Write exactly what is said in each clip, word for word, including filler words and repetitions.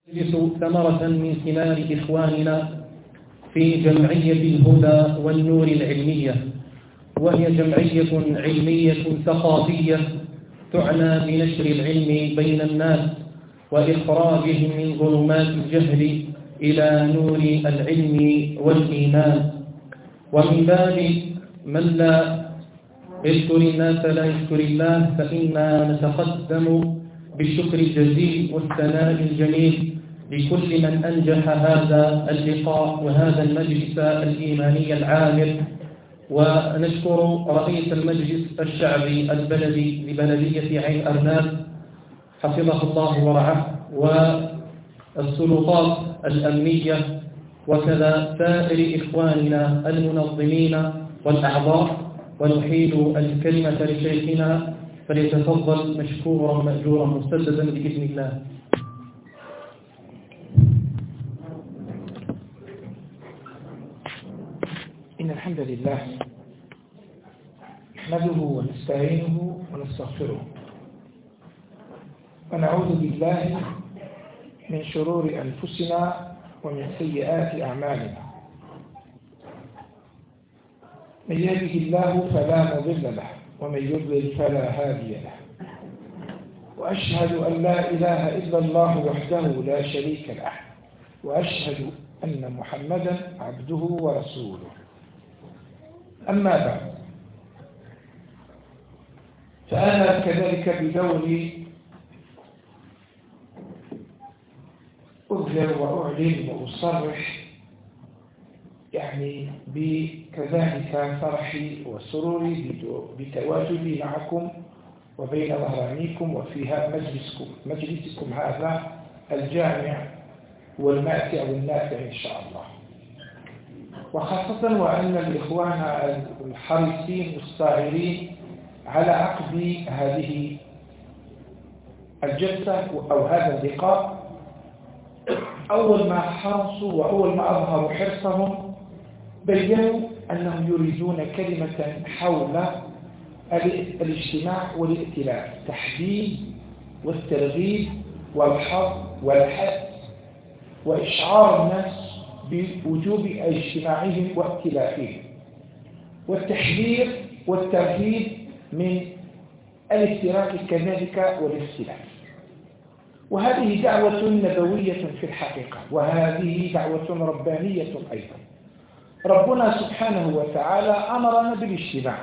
نجلس ثمرة من ثمار إخواننا في جمعية الهدى والنور العلمية، وهي جمعية علمية ثقافية تعنى بنشر العلم بين الناس وإخراجهم من ظلمات الجهل إلى نور العلم والإيمان. ومن باب من لا يشكر الناس لا يشكر الله، فإنا نتقدم بالشكر الجزيل والثناء الجميل لكل من أنجح هذا اللقاء وهذا المجلس الإيماني العامر. ونشكر رئيس المجلس الشعبي البلدي لبلدية عين أرناب حفظه الله ورعاه، والسلطات الأمنية، وكذا سائر إخواننا المنظمين والأعضاء. ونحيل الكلمة لشيخنا فليتفضل مشكورا مأجورا مسددا بإذن الله. إن الحمد لله نحمده ونستعينه ونستغفره، ونعوذ بالله من شرور أنفسنا ومن سيئات أعمالنا. من يهده الله فلا مضل له، ومن يضلل فلا هادي له، وأشهد أن لا إله إلا الله وحده لا شريك له، وأشهد أن محمدا عبده ورسوله. أما بعد، فأنا كذلك بدوري أظهر وأعلن وأصرح يعني بكذلك فرحي وسروري بتواجدي معكم وبين ظهرانيكم وفيها مجلسكم مجلسكم هذا الجامع والماتع والنافع إن شاء الله. وخاصة وأن الإخوان الحريصين الصاغرين على عقد هذه الجلسة أو هذا اللقاء أول ما حرصوا وأول ما أظهروا حرصهم بيّنوا أنهم يريدون كلمة حول الاجتماع والائتلاف، التحديد والترغيب والحظ والحث وإشعار الناس بوجوب اجتماعهم وائتلافهم، والتحذير والترهيب من الافتراق كذلك والاختلاف. وهذه دعوة نبوية في الحقيقة، وهذه دعوة ربانية أيضا. ربنا سبحانه وتعالى أمرنا بالاجتماع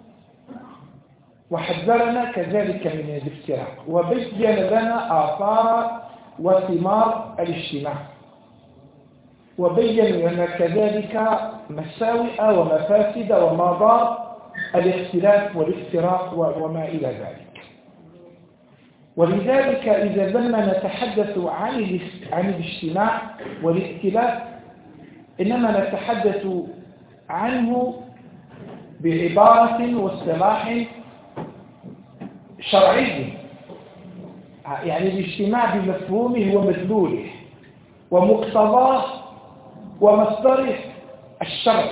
وحذرنا كذلك من الافتراق، وبين لنا آثار وثمار الاجتماع، وبين لنا كذلك مساوئ ومفاسد ومضار الاختلاف والافتراق وما إلى ذلك. ولذلك إذا لما نتحدث عن عن الاجتماع والائتلاف إنما نتحدث عنه بعبارة واصطلاح شرعي، يعني الاجتماع بمفهومه ومدلوله ومقتضاه ومصدره الشرعي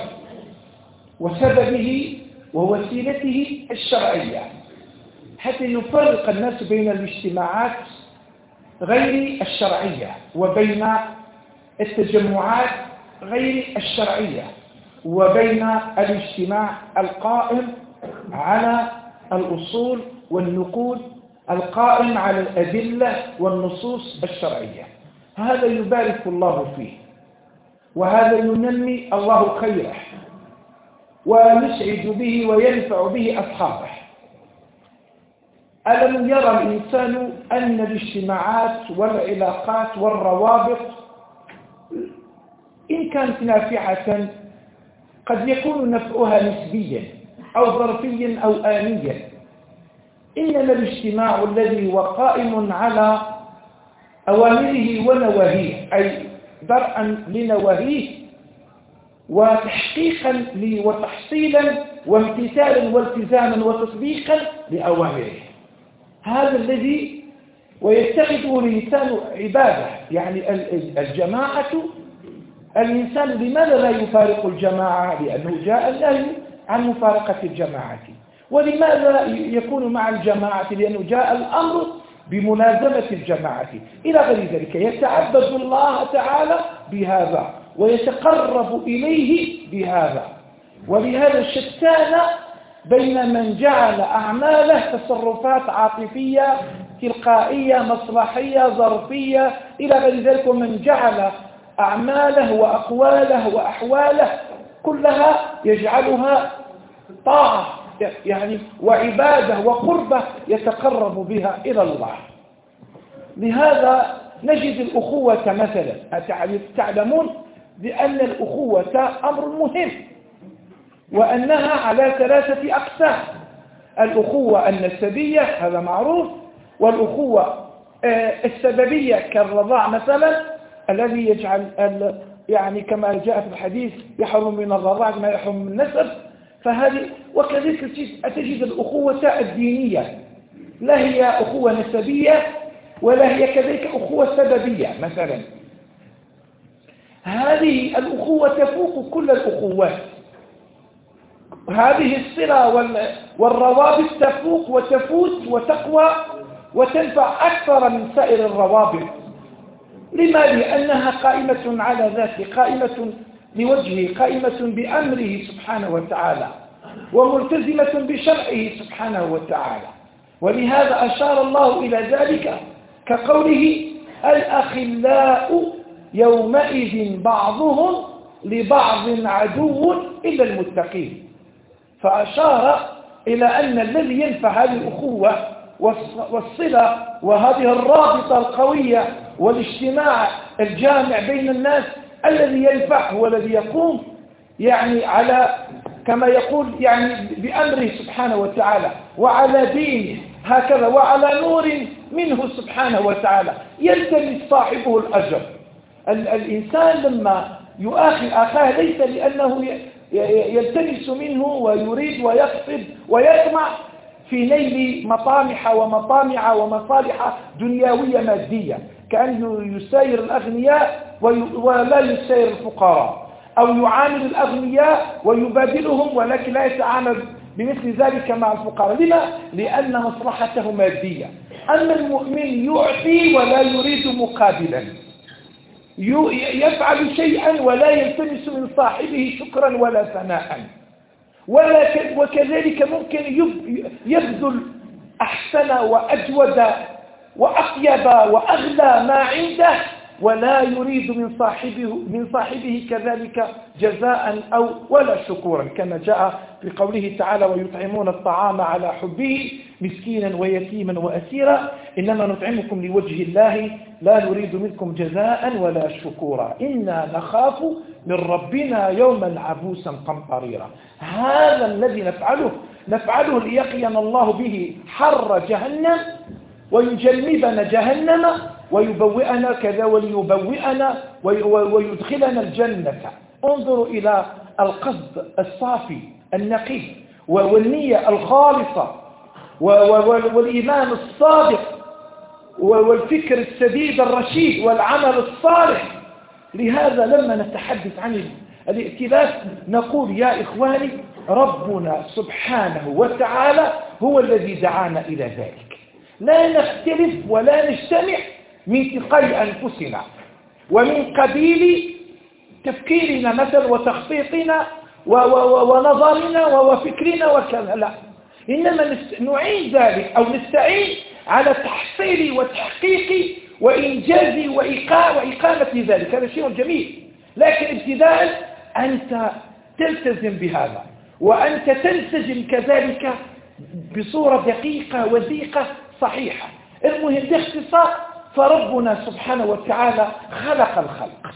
وسببه ووسيلته الشرعية، حتى يفرق الناس بين الاجتماعات غير الشرعية وبين التجمعات غير الشرعية وبين الاجتماع القائم على الأصول والنقود القائم على الأدلة والنصوص الشرعية. هذا يبارك الله فيه، وهذا ينمي الله خيره ويسعد به وينفع به أصحابه. ألم يرى الإنسان أن الاجتماعات والعلاقات والروابط إن كانت نافعة قد يكون نفعها نسبيا أو ظرفيا أو آنيا، إنما الاجتماع الذي هو قائم على أوامره ونواهيه، أي درءا لنواهيه وتحقيقا وتحصيلا وامتثالا والتزاما وتطبيقا لأوامره، هذا الذي ويتخذه الإنسان عبادة. يعني الجماعة، الإنسان لماذا لا يفارق الجماعة؟ لأنه جاء النهي عن مفارقة الجماعة. ولماذا يكون مع الجماعة؟ لأنه جاء الأمر بملازمة الجماعة إلى غير ذلك. يتعبد الله تعالى بهذا ويتقرب إليه بهذا. ولهذا شتان بين من جعل أعماله تصرفات عاطفية تلقائية مصلحية ظرفية إلى غير ذلك، ومن جعل أعماله وأقواله وأحواله كلها يجعلها طاعة يعني وعبادة وقربة يتقرب بها إلى الله. لهذا نجد الأخوة مثلا، تعلمون بأن الأخوة أمر مهم وأنها على ثلاثة أقسام: الأخوة النسبية هذا معروف، والأخوة السببية كالرضاع مثلا الذي يجعل يعني كما جاء في الحديث يحرم من الرضاع ما يحرم من النسب. فهذه وكذلك تجد الأخوة الدينية، لا هي أخوة نسبية ولا هي كذلك أخوة سببية مثلا. هذه الأخوة تفوق كل الأخوات، هذه الصلة والروابط تفوق وتفوت وتقوى وتنفع أكثر من سائر الروابط. لما؟ لأنها قائمة على ذاته، قائمة لوجهه، قائمة بأمره سبحانه وتعالى، وملتزمة بشرعه سبحانه وتعالى. ولهذا أشار الله إلى ذلك كقوله: الأخلاء يومئذ بعضهم لبعض عدو إلا المتقين. فأشار إلى أن الذي ينفع هذه الأخوة والصلة وهذه الرابطة القوية والاجتماع الجامع بين الناس، الذي ينفع هو الذي يقوم يعني على كما يقول يعني بأمره سبحانه وتعالى وعلى دينه هكذا وعلى نور منه سبحانه وتعالى، يلتمس صاحبه الأجر. الإنسان لما يؤاخي أخاه ليس لأنه يلتمس منه ويريد ويقصد ويطمع في نيل مطامح ومطامع ومصالح دنيوية مادية، كأنه يساير الأغنياء ولا يساير الفقراء، أو يعامل الأغنياء ويبادلهم ولكن لا يتعامل بمثل ذلك مع الفقراء. لما؟ لأن مصلحته مادية. أما المؤمن يعطي ولا يريد مقابلا، يفعل شيئا ولا يلتمس من صاحبه شكرا ولا ثناء، وكذلك ممكن يبذل أحسن وأجود وأطيب وأغلى ما عنده ولا يريد من صاحبه من صاحبه كذلك جزاء أو ولا شكورا، كما جاء في قوله تعالى: ويطعمون الطعام على حبه مسكينا ويتيما وأسيرا إنما نطعمكم لوجه الله لا نريد منكم جزاء ولا شكورا إنا نخاف من ربنا يوما عبوسا قمطريرا. هذا الذي نفعله نفعله ليقينا الله به حر جهنم ويجنبنا جهنم ويبوئنا كذا وليبوئنا ويدخلنا الجنة. انظروا إلى القصد الصافي النقي والنية الخالصة والإيمان الصادق والفكر السديد الرشيد والعمل الصالح. لهذا لما نتحدث عن الائتلاف نقول يا إخواني ربنا سبحانه وتعالى هو الذي دعانا إلى ذلك. لا نختلف ولا نجتمع من تلقاء أنفسنا ومن قبيل تفكيرنا مثلا وتخطيطنا ونظرنا وفكرنا وكذا، لا، إنما نعين ذلك أو نستعين على تحصيل وتحقيق وإنجاز وإقامة ذلك. هذا شيء جميل، لكن ابتداء أنت تلتزم بهذا وأنت تنسجم كذلك بصورة دقيقة وثيقة صحيحة. المهم باختصار فربنا سبحانه وتعالى خلق الخلق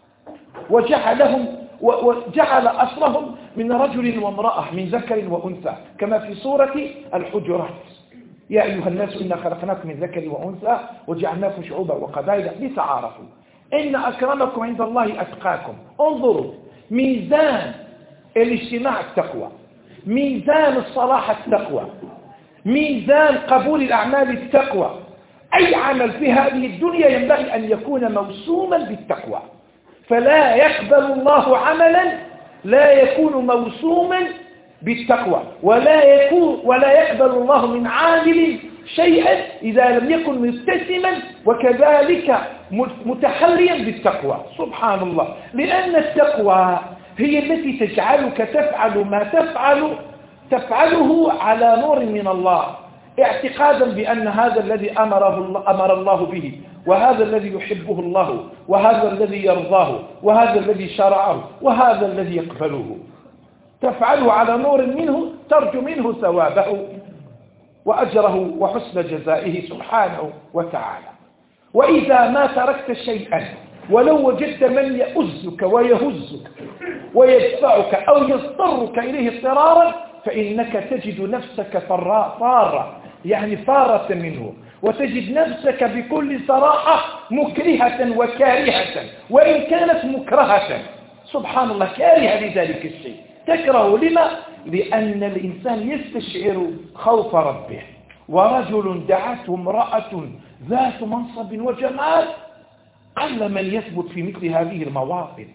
وجعلهم وجعل أصلهم من رجل وامرأة من ذكر وأنثى كما في سورة الحجرات: يا أيها الناس إنا خلقناكم من ذكر وأنثى وجعلناكم شعوبا وقبائل لتعارفوا إن أكرمكم عند الله أتقاكم. انظروا، ميزان الاجتماع التقوى، ميزان الصلاح التقوى، ميزان قبول الأعمال التقوى. أي عمل في هذه الدنيا ينبغي أن يكون موسوما بالتقوى، فلا يقبل الله عملا لا يكون موسوما بالتقوى، ولا يكون ولا يقبل الله من عامل شيئا إذا لم يكن مبتسما وكذلك متحليا بالتقوى. سبحان الله، لأن التقوى هي التي تجعلك تفعل ما تفعل تفعله على نور من الله، اعتقادا بأن هذا الذي أمره الله أمر الله به، وهذا الذي يحبه الله، وهذا الذي يرضاه، وهذا الذي شرعه، وهذا الذي يقبله. تفعله على نور منه، ترجو منه ثوابه وأجره وحسن جزائه سبحانه وتعالى. وإذا ما تركت شيئا ولو وجدت من يؤزك ويهزك ويدفعك أو يضطرك إليه اضطرارا، فإنك تجد نفسك فارة، يعني فارة منه، وتجد نفسك بكل صراحة مكرهة وكارهة، وإن كانت مكرهة سبحان الله كارهة لذلك الشيء. تكره لما؟ لأن الإنسان يستشعر خوف ربه. ورجل دعته امرأة ذات منصب وجمال، قل من يثبت في مثل هذه المواطن،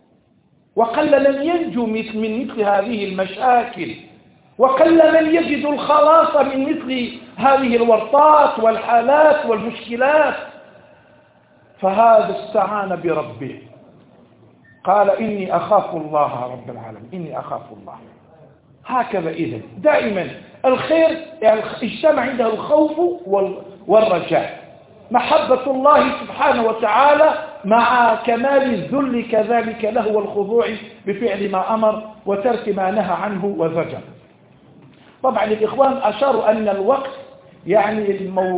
وقل من ينجو من مثل هذه المشاكل، وقل من يجد الخلاص من مثل هذه الورطات والحالات والمشكلات. فهذا استعان بربه، قال إني أخاف الله رب العالمين، إني أخاف الله. هكذا إذن دائما الخير يعني اجتمع عنده الخوف والرجاء، محبة الله سبحانه وتعالى مع كمال الذل كذلك له والخضوع بفعل ما أمر وترك ما نهى عنه وزجر. طبعا الإخوان أشاروا أن الوقت يعني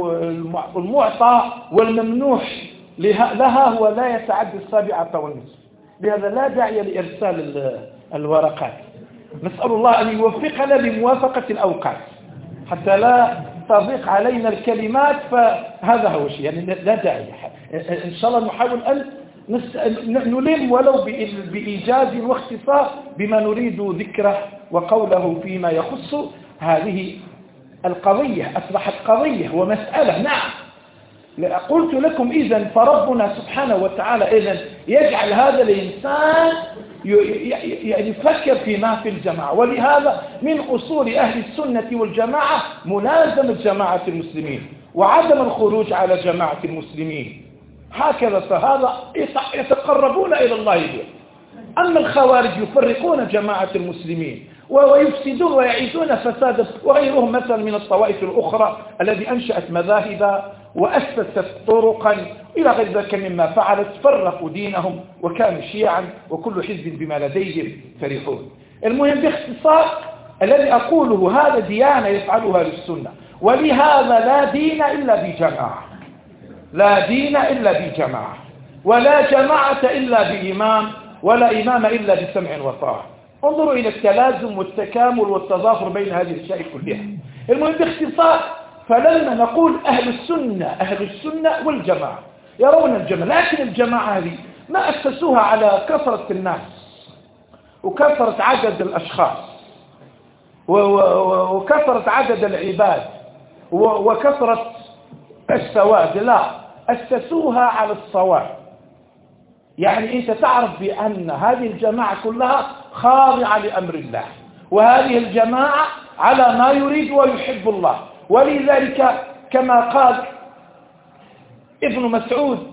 المعطى والممنوح لها هو لا يتعدى السابعة والنصف، لهذا لا داعي لإرسال الورقات. نسأل الله أن يوفقنا لموافقة الأوقات حتى لا تضيق علينا الكلمات، فهذا هو الشيء، يعني لا داعي. إن شاء الله نحاول أن نلم ولو بإيجاز واختصار بما نريد ذكره وقوله فيما يخص هذه القضية. أصبحت قضية ومسألة. نعم، قلت لكم إذن فربنا سبحانه وتعالى إذن يجعل هذا الإنسان يعني يفكر فيما في الجماعة. ولهذا من أصول أهل السنة والجماعة ملازمة جماعة المسلمين وعدم الخروج على جماعة المسلمين. هكذا فهذا يتقربون إلى الله به. أما الخوارج يفرقون جماعة المسلمين ويفسدون ويعيثون فسادا، وغيرهم مثلا من الطوائف الأخرى التي أنشأت مذاهب وأسست طرقا إلى غير ذلك مما فعلت، فرقوا دينهم وكانوا شيعا وكل حزب بما لديهم فرحون. المهم باختصار الذي أقوله هذا ديانة يفعلها للسنة، ولهذا لا دين إلا بجماعة، لا دين إلا بجماعة، ولا جماعة إلا بإمام، ولا إمام إلا بسمع وطاعة. انظروا إلى التلازم والتكامل والتظاهر بين هذه الأشياء كلها. المهم باختصار فلما نقول أهل السنة أهل السنة والجماعة يرون الجماعة، لكن الجماعة هذه ما أسسوها على كثرة الناس وكثرة عدد الأشخاص وكثرة عدد العباد وكثرة السواد، لا، أسسوها على الصواب. يعني أنت تعرف بأن هذه الجماعة كلها خاضعة لأمر الله، وهذه الجماعة على ما يريد ويحب الله. ولذلك كما قال ابن مسعود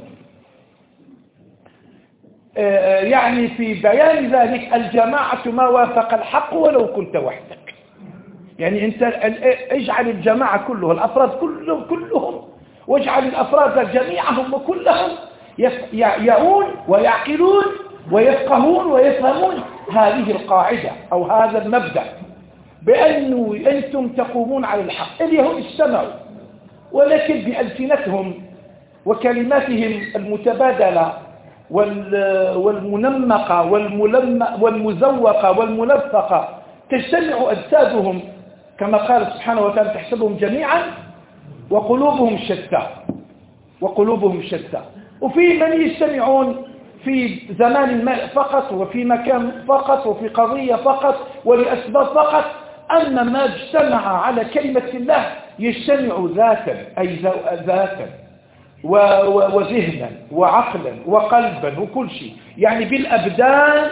يعني في بيان ذلك: الجماعة ما وافق الحق ولو كنت وحدك. يعني أنت اجعل الجماعة كلها، الأفراد كلهم كلهم واجعل الأفراد جميعهم وكلهم يعون ويعقلون ويفقهون ويفهمون هذه القاعدة أو هذا المبدأ، بأنه أنتم تقومون على الحق. اليهود اجتمعوا ولكن بألسنتهم وكلماتهم المتبادلة والمنمقة والمزوقة والملفقة تجتمع أجسادهم كما قال سبحانه وتعالى: تحسبهم جميعا وقلوبهم شتى، وقلوبهم شتى. وفي من يجتمعون في زمان ما فقط، وفي مكان فقط، وفي قضية فقط، ولأسباب فقط. أما ما اجتمع على كلمة الله يجتمع ذاتا، أي ذاتا وذهنا وعقلا وقلبا وكل شيء، يعني بالأبدان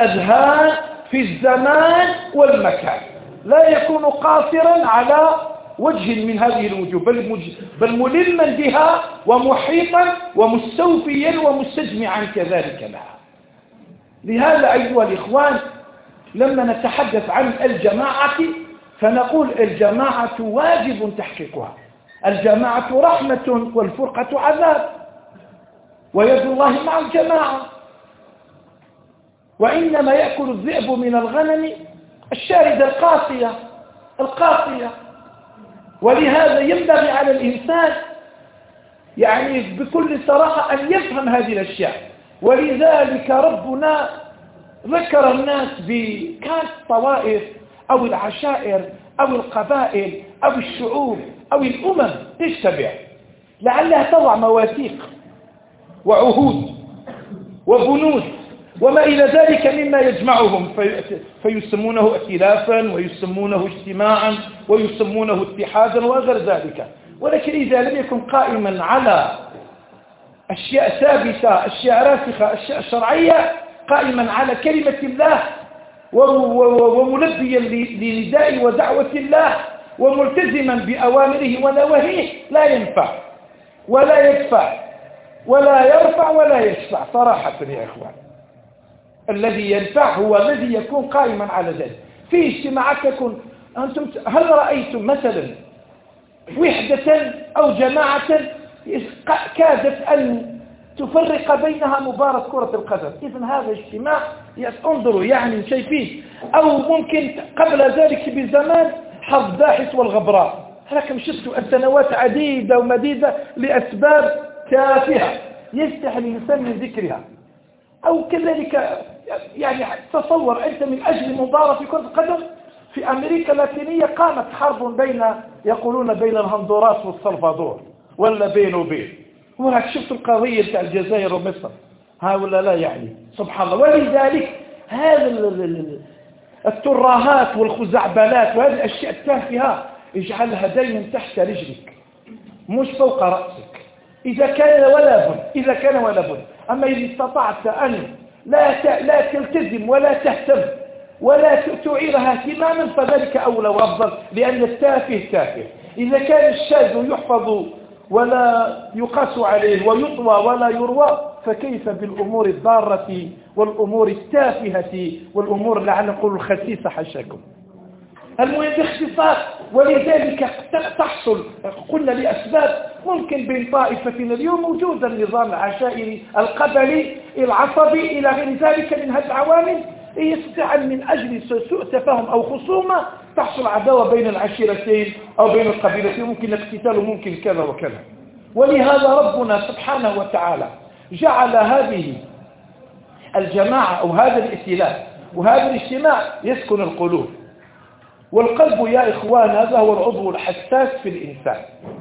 والأذهان في الزمان والمكان، لا يكون قاصرا على وجه من هذه الوجوه، بل, بل ملما بها ومحيطا ومستوفيا ومستجمعا كذلك لها. لهذا أيها الإخوان لما نتحدث عن الجماعة فنقول الجماعة واجب تحقيقها، الجماعة رحمة والفرقة عذاب، ويد الله مع الجماعة. وإنما يأكل الذئب من الغنم الشاردة القاسية القاسية. ولهذا ينبغي على الإنسان يعني بكل صراحة أن يفهم هذه الأشياء. ولذلك ربنا ذكر الناس بكانت الطوائف أو العشائر أو القبائل أو الشعوب أو الأمم تجتمع لعلها تضع مواثيق وعهود وبنود وما إلى ذلك مما يجمعهم، في فيسمونه ائتلافا ويسمونه اجتماعا ويسمونه اتحادا وغير ذلك. ولكن إذا لم يكن قائما على أشياء ثابتة، أشياء راسخة، أشياء شرعية، قائما على كلمة الله وملبيا لنداء ودعوة الله وملتزما بأوامره ونواهيه لا ينفع ولا يدفع ولا يرفع ولا يشفع صراحة يا إخوان. الذي ينفع هو الذي يكون قائما على ذلك. في اجتماعات تكون أنتم هل رأيتم مثلا وحدة أو جماعة كادت أن تفرق بينها مباراة كرة القدم؟ إذن هذا اجتماع انظروا يعني شايفين. أو ممكن قبل ذلك بزمان حرب داحس والغبراء، لكن شفتوا السنوات عديدة ومديدة لأسباب تافهة يستحي الإنسان من ذكرها. أو كذلك يعني تصور أنت من أجل مباراة في كرة القدم في أمريكا اللاتينية قامت حرب بين يقولون بين الهندوراس والسلفادور ولا بين وبين، ولكن شفت القضية بتاع الجزائر ومصر هؤلاء لا يعني سبحان الله. ولذلك هذا الترهات والخزعبلات وهذه الأشياء التافهة اجعلها دائما تحت رجلك مش فوق رأسك إذا كان ولا بد إذا كان ولا بد. أما إذا استطعت أن لا لا تلتزم ولا تهتم ولا تعيرها اهتماما فذلك أولى وأفضل، لأن التافه تافه. إذا كان الشاذ يحفظ ولا يقاس عليه ويطوى ولا يروى فكيف بالأمور الضارة والأمور التافهة والأمور لعل نقول الخسيسة حشاكم. المهم باختصار ولذلك تحصل قلنا لأسباب ممكن بين طائفة اليوم موجود النظام العشائري القبلي العصبي إلى غير ذلك من هذه العوامل يستطيع من أجل سوء تفاهم أو خصومة تحصل عداوة بين العشيرتين أو بين القبيلتين، ممكن اقتتال وممكن كذا وكذا. ولهذا ربنا سبحانه وتعالى جعل هذه الجماعة أو هذا الائتلاف وهذا الاجتماع يسكن القلوب. والقلب يا إخوان هذا هو العضو الحساس في الإنسان،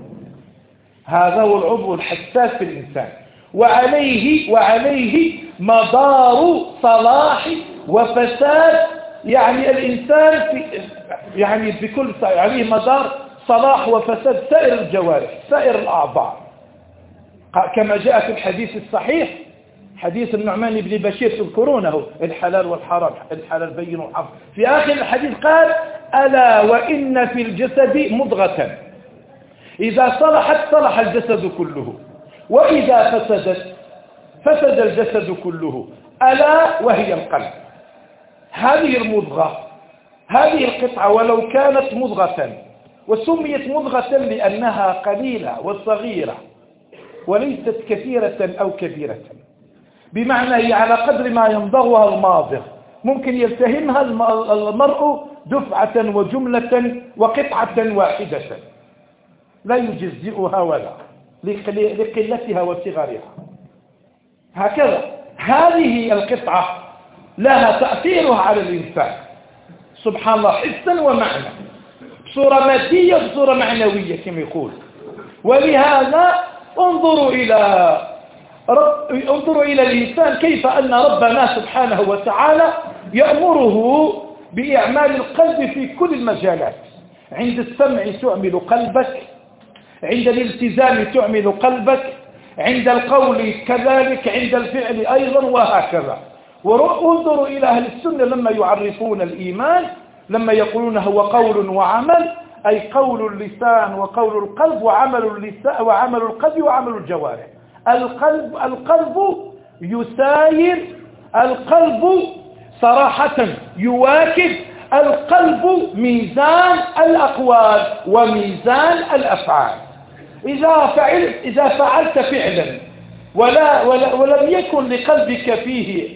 هذا هو العضو الحساس في الإنسان، وعليه وعليه مدار صلاح وفساد يعني الإنسان في يعني بكل عليه مدار صلاح وفساد سائر الجوارح سائر الأعضاء، كما جاء في الحديث الصحيح حديث النعمان بن بشير تذكرونه الحلال والحرام الحلال بين والحرام. في آخر الحديث قال ألا وإن في الجسد مضغة إذا صلحت صلح الجسد كله وإذا فسدت فسد الجسد كله ألا وهي القلب. هذه المضغة هذه القطعة ولو كانت مضغة وسميت مضغة لأنها قليلة وصغيرة وليست كثيرة أو كبيرة، بمعنى هي على قدر ما يمضغها الماضغ ممكن يلتهمها المرء دفعة وجملة وقطعة واحدة لا يجزئها ولا لقلتها وصغرها. هكذا هذه القطعة لها تأثيرها على الإنسان سبحان الله حسا ومعنى، بصورة مادية وبصورة معنوية كما يقول. ولهذا انظروا إلى رب انظروا إلى الإنسان كيف أن ربنا سبحانه وتعالى يأمره بإعمال القلب في كل المجالات. عند السمع تعمل قلبك، عند الالتزام تعمل قلبك، عند القول كذلك، عند الفعل أيضا وهكذا. وانظروا إلى أهل السنة لما يعرفون الإيمان لما يقولون هو قول وعمل أي قول اللسان وقول القلب وعمل اللسان وعمل القلب وعمل الجوارح. القلب القلب يساير، القلب صراحة يواكب، القلب ميزان الأقوال وميزان الأفعال. إذا فعلت إذا فعلت فعلا ولا, ولا ولم يكن لقلبك فيه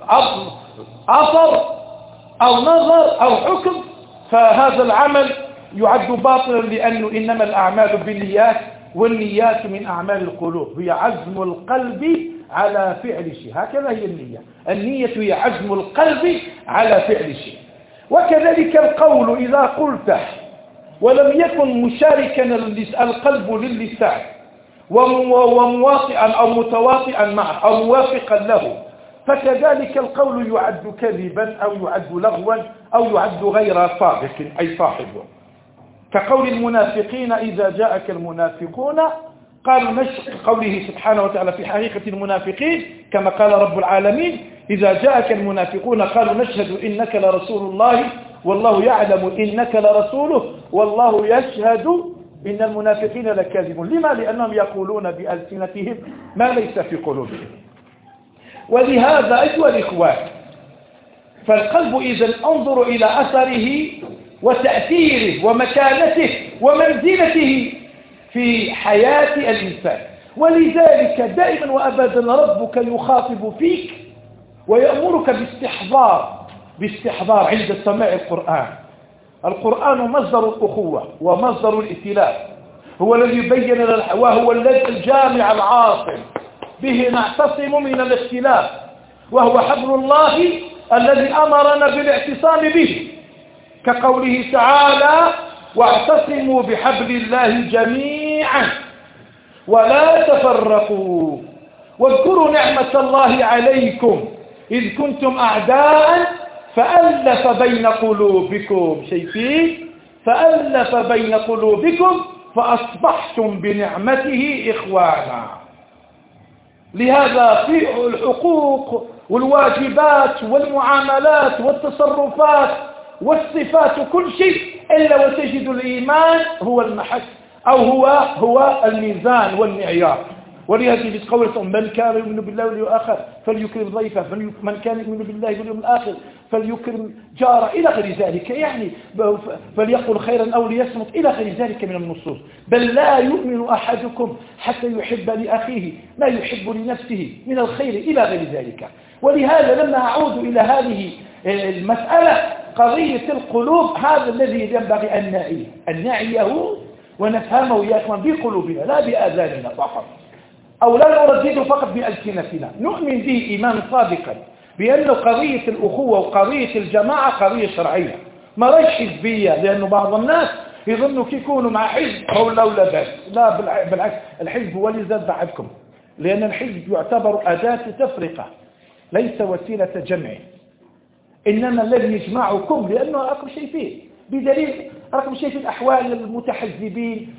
أثر أو نظر أو حكم فهذا العمل يعد باطلا، لأنه إنما الأعمال بالنيات، والنيات من أعمال القلوب، هي عزم القلب على فعل شيء. هكذا هي النية، النية هي عزم القلب على فعل شيء. وكذلك القول إذا قلته ولم يكن مشاركا القلب للسان ومواطئا أو متواطئا معه أو موافقا له، فكذلك القول يعد كذبا أو يعد لغوا أو يعد غير صادق أي صاحبه. كقول المنافقين إذا جاءك المنافقون قالوا نشهد، قوله سبحانه وتعالى في حقيقة المنافقين كما قال رب العالمين إذا جاءك المنافقون قالوا نشهد إنك لرسول الله والله يعلم إنك لرسوله والله يشهد إن المنافقين لكاذبون. لما؟ لأنهم يقولون بألسنتهم ما ليس في قلوبهم. ولهذا أيها الإخوان، فالقلب إذا انظر إلى أثره وتأثيره ومكانته ومنزلته في حياة الإنسان. ولذلك دائما وأبدا ربك يخاطب فيك ويأمرك باستحضار باستحضار عند سماع القرآن. القرآن مصدر الأخوة ومصدر الائتلاف، هو الذي يبين لنا، وهو الذي الجامع العاصم به نعتصم من الاختلاف، وهو حبل الله الذي أمرنا بالاعتصام به، كقوله تعالى واعتصموا بحبل الله جميعا ولا تفرقوا واذكروا نعمة الله عليكم إذ كنتم أعداء فألف بين قلوبكم، شايفين؟ فألف بين قلوبكم فأصبحتم بنعمته إخوانا. لهذا في الحقوق والواجبات والمعاملات والتصرفات والصفات كل شيء إلا وتجد الإيمان هو المحك أو هو هو الميزان والمعيار. ولهذا في قولة من كان يؤمن بالله واليوم الآخر فليكرم ضيفه، من كان يؤمن بالله واليوم الآخر فليكرم جاره إلى غير ذلك، يعني فليقل خيرا أو ليصمت إلى غير ذلك من النصوص. بل لا يؤمن أحدكم حتى يحب لأخيه ما يحب لنفسه من الخير إلى غير ذلك. ولهذا لما أعود إلى هذه المسألة قضية القلوب، هذا الذي ينبغي أن نعيه أن نعيه ونفهمه يا إخوان بقلوبنا لا بآذاننا فقط، أو لا نردده فقط بألسنتنا، نؤمن به إيمان صادقا بأن قضية الأخوة وقضية الجماعة قضية شرعية ما رأيش حزبية، لأنه بعض الناس يظنوا يكونوا مع حزب أو لا ولا بس، لا بالعكس، الحزب هو اللي زاد بعدكم، لأن الحزب يعتبر أداة تفرقة ليس وسيلة جمع، إنما الذي يجمعكم لأنه أقرب شيء فيه، بدليل رقم شيء في الأحوال المتحزبين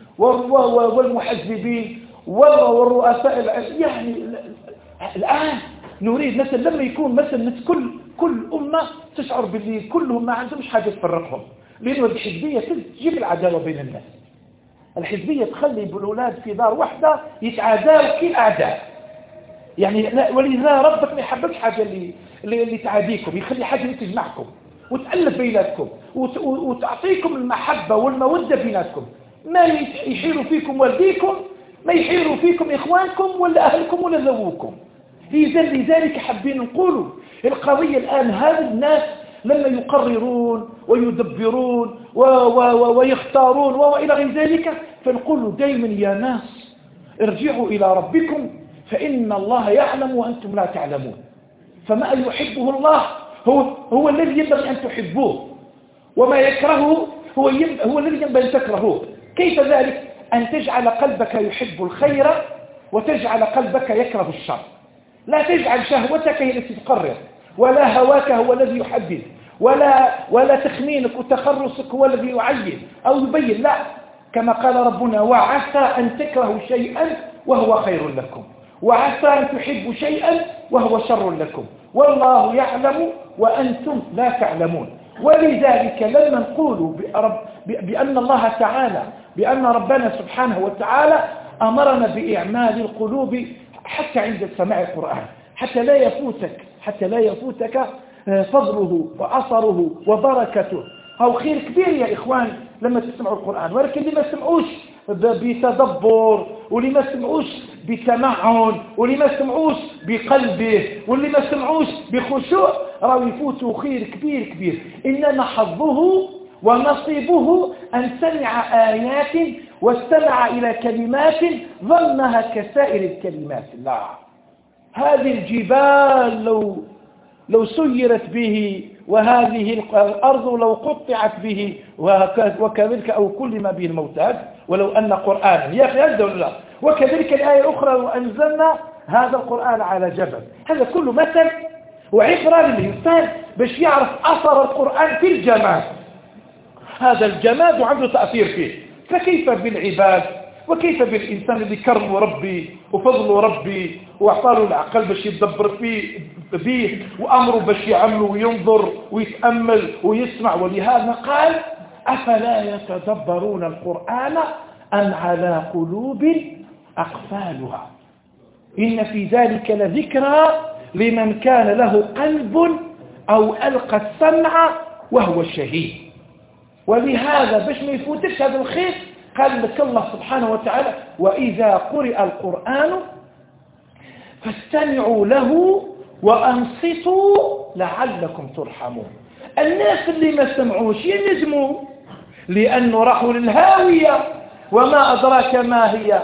والمحزبين والرؤساء. يعني الآن نريد مثلا لما يكون مثلا كل كل أمة تشعر باللي كلهم ما عندهمش حاجة تفرقهم، لأنه الحزبية تجيب العداوة بين الناس، الحزبية تخلي بالأولاد في دار واحدة يتعادوا كالأعداء، يعني ولذا ربك ما يحبش حاجة اللي اللي تعاديكم، يخلي حاجة اللي تجمعكم وتألف بيناتكم وتعطيكم المحبة والمودة بيناتكم، ما يحيروا فيكم والديكم، ما يحيروا فيكم إخوانكم ولا أهلكم ولا ذووكم. لذلك حابين نقولوا القضية الآن، هذا الناس لما يقررون ويدبرون ويختارون وإلى غير ذلك، فنقول دائما يا ناس ارجعوا إلى ربكم فإن الله يعلم وأنتم لا تعلمون، فما يحبه الله هو هو الذي ينبغي أن تحبوه، وما يكرهه هو هو الذي ينبغي أن تكرهوه. كيف ذلك؟ أن تجعل قلبك يحب الخير وتجعل قلبك يكره الشر، لا تجعل شهوتك هي التي تقرر، ولا هواك هو الذي يحدد، ولا ولا تخمينك وتخرصك هو الذي يعين أو يبين، لا، كما قال ربنا وعسى أن تكرهوا شيئا وهو خير لكم، وعسى أن تحبوا شيئا وهو شر لكم، والله يعلم وأنتم لا تعلمون. ولذلك لما نقول برب بأن الله تعالى بأن ربنا سبحانه وتعالى أمرنا بإعمال القلوب حتى عند سماع القرآن، حتى لا يفوتك حتى لا يفوتك فضله وأثره وبركته. أو خير كبير يا إخوان لما تسمعوا القرآن، ولكن اللي ما سمعوش بتدبر، واللي ما سمعوش بتمعن، واللي ما سمعوش بقلبه، واللي ما سمعوش بخشوع، راهو يفوتوا خير كبير كبير. إنما حظه ونصيبه أن سمع آيات واستمع إلى كلمات ظنها كسائر الكلمات. لا، هذه الجبال لو لو سيرت به، وهذه الأرض لو قطعت به، وكذلك أو كل ما به الموتى، ولو أن قرآن يخيل ولا. وكذلك الآية الأخرى وأنزلنا هذا القرآن على جبل. هذا كله مثل وعبرة للإنسان باش يعرف أثر القرآن في الجماد. هذا الجماد عنده تأثير فيه، فكيف بالعباد وكيف بالإنسان اللي كرمه ربي وفضله ربي وأعطاله العقل باش يتدبر فيه به، وأمره باش يعمل وينظر ويتأمل ويسمع. ولهذا قال أفلا يتدبرون القرآن أم على قلوب أقفالها إن في ذلك لذكرى لمن كان له قلب أو ألقى السمع وهو شهيد. ولهذا باش ما يفوتش هذا الخير قال لك الله سبحانه وتعالى وإذا قرئ القرآن فاستمعوا له وأنصتوا لعلكم ترحمون. الناس اللي ما سمعوش يندموا لأنه راحوا للهاوية، وما أدراك ما هي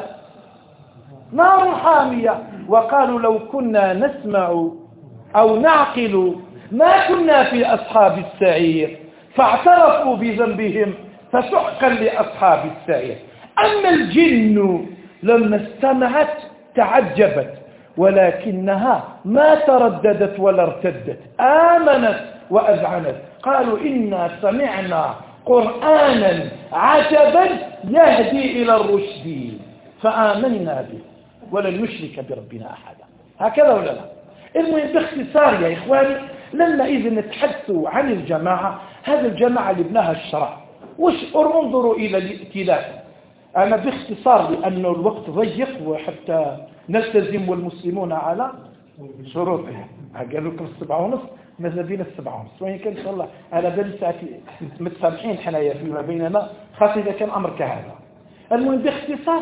نار حامية. وقالوا لو كنا نسمع أو نعقل ما كنا في أصحاب السعير فاعترفوا بذنبهم فسحقا لأصحاب السعير. أما الجن لما استمعت تعجبت ولكنها ما ترددت ولا ارتدت، آمنت وأذعنت. قالوا إنا سمعنا قرآنا عجبا يهدي إلى الرشد فآمنا به ولن نشرك بربنا أحدا. هكذا ولا لا؟ المهم باختصار يا إخواني، لما إذا نتحدثوا عن الجماعة، هذا الجماعة اللي بناها الشرع. وش انظروا إلى الائتلاف. أنا باختصار لأنه الوقت ضيق وحتى نلتزم والمسلمون على شروطهم. قالوا لكم السبعة ونصف، ماذا بين السبعة ونصف، وإن كان إن شاء الله على بالي ساعتي متسامحين حنايا فيما بيننا، خاصة إذا كان أمر كهذا. المهم باختصار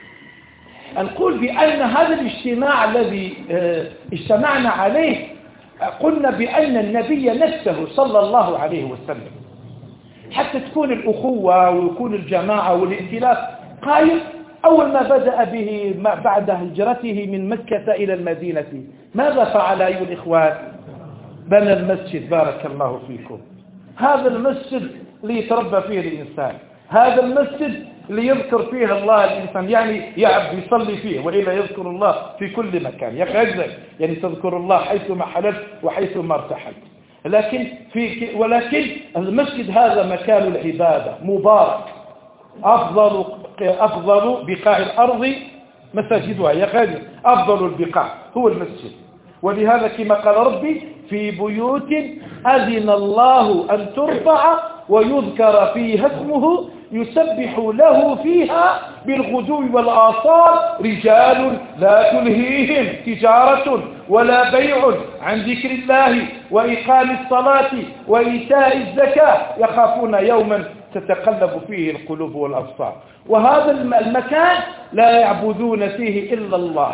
نقول بأن هذا الاجتماع الذي اجتمعنا عليه، قلنا بأن النبي نفسه صلى الله عليه وسلم حتى تكون الأخوة ويكون الجماعة والائتلاف قائم. أول ما بدأ به بعد هجرته من مكة إلى المدينة ماذا فعل أيها الإخوان؟ بنى المسجد. بارك الله فيكم. هذا المسجد ليتربى فيه الإنسان، هذا المسجد ليذكر فيه الله الإنسان، يعني يعب يصلي فيه، وإلا يذكر الله في كل مكان. يخرج يعني تذكر الله حيثما حللت وحيثما ارتحلت. لكن في ولكن المسجد هذا مكان العبادة مبارك، أفضل أفضل بقاع الأرض مساجدها. يخرج أفضل البقاع هو المسجد. ولهذا كما قال ربي في بيوت أذن الله أن ترفع ويذكر فيها اسمه يسبح له فيها بالغدو والآصال رجال لا تلهيهم تجارة ولا بيع عن ذكر الله وإقام الصلاة وإيتاء الزكاة يخافون يوما تتقلب فيه القلوب والأبصار. وهذا المكان لا يعبدون فيه إلا الله،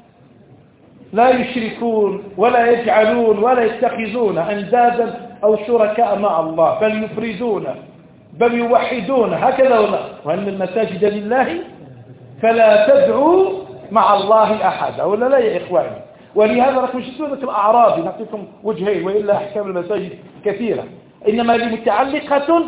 لا يشركون ولا يجعلون ولا يتخذون أندادا أو شركاء مع الله، بل يفردون بل يوحدون. هكذا ولا وأن المساجد لله فلا تدعوا مع الله أحدا، ولا لا يا إخواني؟ ولهذا راكم شفتوا ذلك الأعرابي، نعطيكم وجهين وإلا أحكام المساجد كثيرة، إنما متعلقة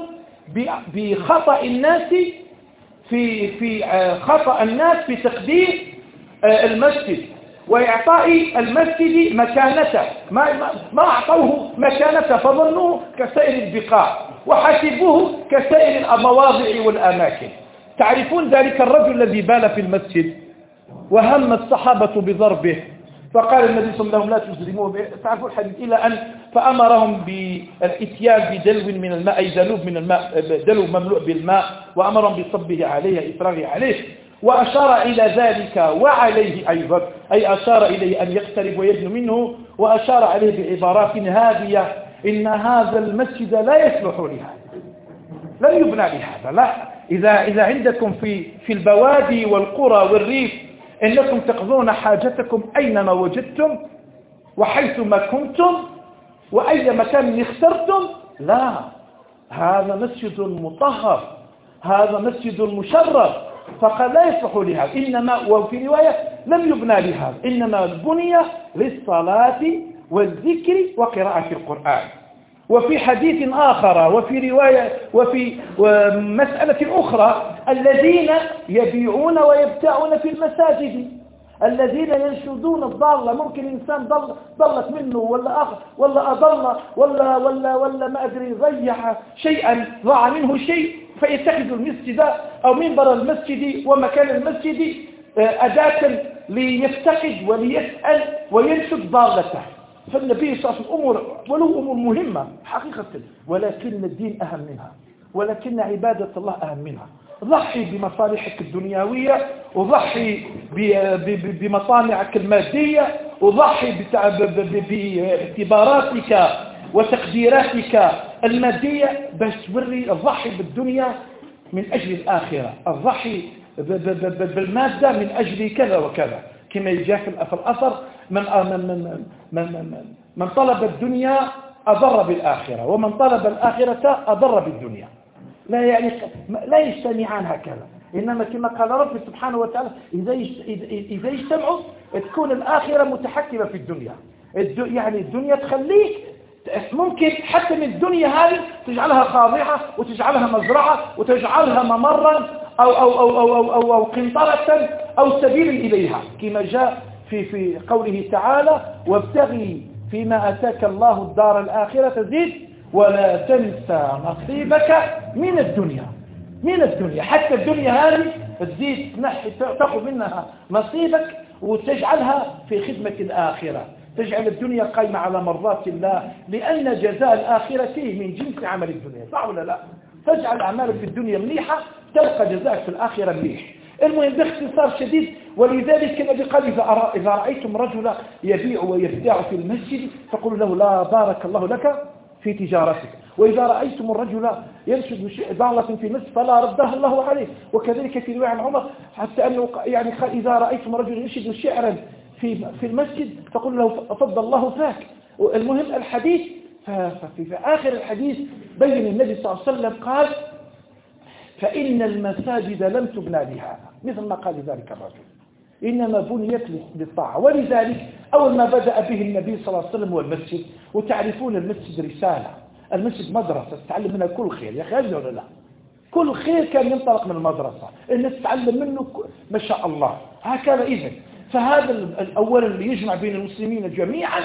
بخطأ الناس في في خطأ الناس في تقديم المسجد وإعطاء المسجد مكانته. ما ما أعطوه مكانته فظنوه كسائر البقاع وحسبوه كسائر المواضع والأماكن. تعرفون ذلك الرجل الذي بال في المسجد وهم الصحابة بضربه فقال النبي صلى الله عليه وسلم لا تزرموه، تعرفوا الحديث، إلى أن فأمرهم بالإتيان بدلو من الماء، أي دلو من الماء، دلو مملوء بالماء، وأمرهم بصبه عليه، إفراغه عليه، وأشار إلى ذلك وعليه أيضا، أي أشار إليه أن يقترب ويدنو منه، وأشار عليه بعبارات هادية: إن هذا المسجد لا يصلح لهذا، لن يبنى لهذا، لا. إذا إذا عندكم في في البوادي والقرى والريف إنكم تقضون حاجتكم أينما وجدتم وحيثما كنتم وأي مكان اخترتم، لا، هذا مسجد مطهر، هذا مسجد مشرف، فقال لا يصلح لهذا، إنما، وفي رواية لم يبنى لهذا، إنما بني للصلاة والذكر وقراءة القرآن. وفي حديث آخر وفي رواية وفي مسألة أخرى: الذين يبيعون ويبتاعون في المساجد، الذين ينشدون الضالة، ممكن إنسان ضل ضلت منه ولا أخ ولا أضل ولا ولا ولا ما أدري ضيع شيئا، ضاع منه شيء، فيتخذ المسجد أو منبر المسجد ومكان المسجد أداة ليفتقد وليسأل وينشد ضالته. فالنبي صلى الله عليه وسلم أمور، ولو أمور مهمة حقيقة، ولكن الدين أهم منها، ولكن عبادة الله أهم منها. ضحي بمصالحك الدنيوية، وضحي بمصانعك المادية، وضحي باعتباراتك وتقديراتك المادية باش توري الضحي بالدنيا من أجل الآخرة، الضحي بالمادة من أجل كذا وكذا، كما يجاء في الأثر: من من من من طلب الدنيا أضر بالآخرة، ومن طلب الآخرة أضر بالدنيا. لا يعني لا يجتمعان هكذا، إنما كما قال رب سبحانه وتعالى: إذا إذا اجتمعوا تكون الآخرة متحكمة في الدنيا. يعني الدنيا تخليك ممكن حتى من الدنيا هذه تجعلها خاضعة وتجعلها مزرعة وتجعلها ممرا أو أو أو أو أو, أو, أو قنطرة أو سبيل إليها، كما جاء في في قوله تعالى: وابتغي فيما أتاك الله الدار الآخرة زد ولا تنسى نصيبك من الدنيا. من الدنيا حتى الدنيا هذه تزيد تنحي تأخذ منها نصيبك وتجعلها في خدمة الآخرة، تجعل الدنيا قائمة على مرضات الله، لأن جزاء الآخرة من جنس عمل الدنيا، صح ولا لا؟ تجعل أعمالك في الدنيا مليحة تلقى جزاءك في الآخرة مليح. المهم باختصار شديد، ولذلك النبي قال: إذا إذا رأيتم رجلا يبيع ويبتاع في المسجد فقولوا له: لا بارك الله لك في تجارتك. وإذا رأيتم الرجل ينشد ضالة في المسجد فلا ردها الله عليه. وكذلك في رواية عن عمر حتى أنه يعني إذا رأيتم رجلا ينشد شعرا في في المسجد فقولوا له: فضل الله فاك. المهم الحديث، ففي في آخر الحديث بين النبي صلى الله عليه وسلم قال: فإن المساجد لم تبنى لهذا، مثل ما قال ذلك الرجل، إنما بنيت للطاعة. ولذلك أول ما بدأ به النبي صلى الله عليه وسلم هو المسجد. وتعرفون المسجد رسالة، المسجد مدرسة تتعلم منها كل خير، يا أخي هذا ولا لا؟ كل خير كان ينطلق من المدرسة، الناس تتعلم منه ما شاء الله. هكذا إذن، فهذا الأول اللي يجمع بين المسلمين جميعا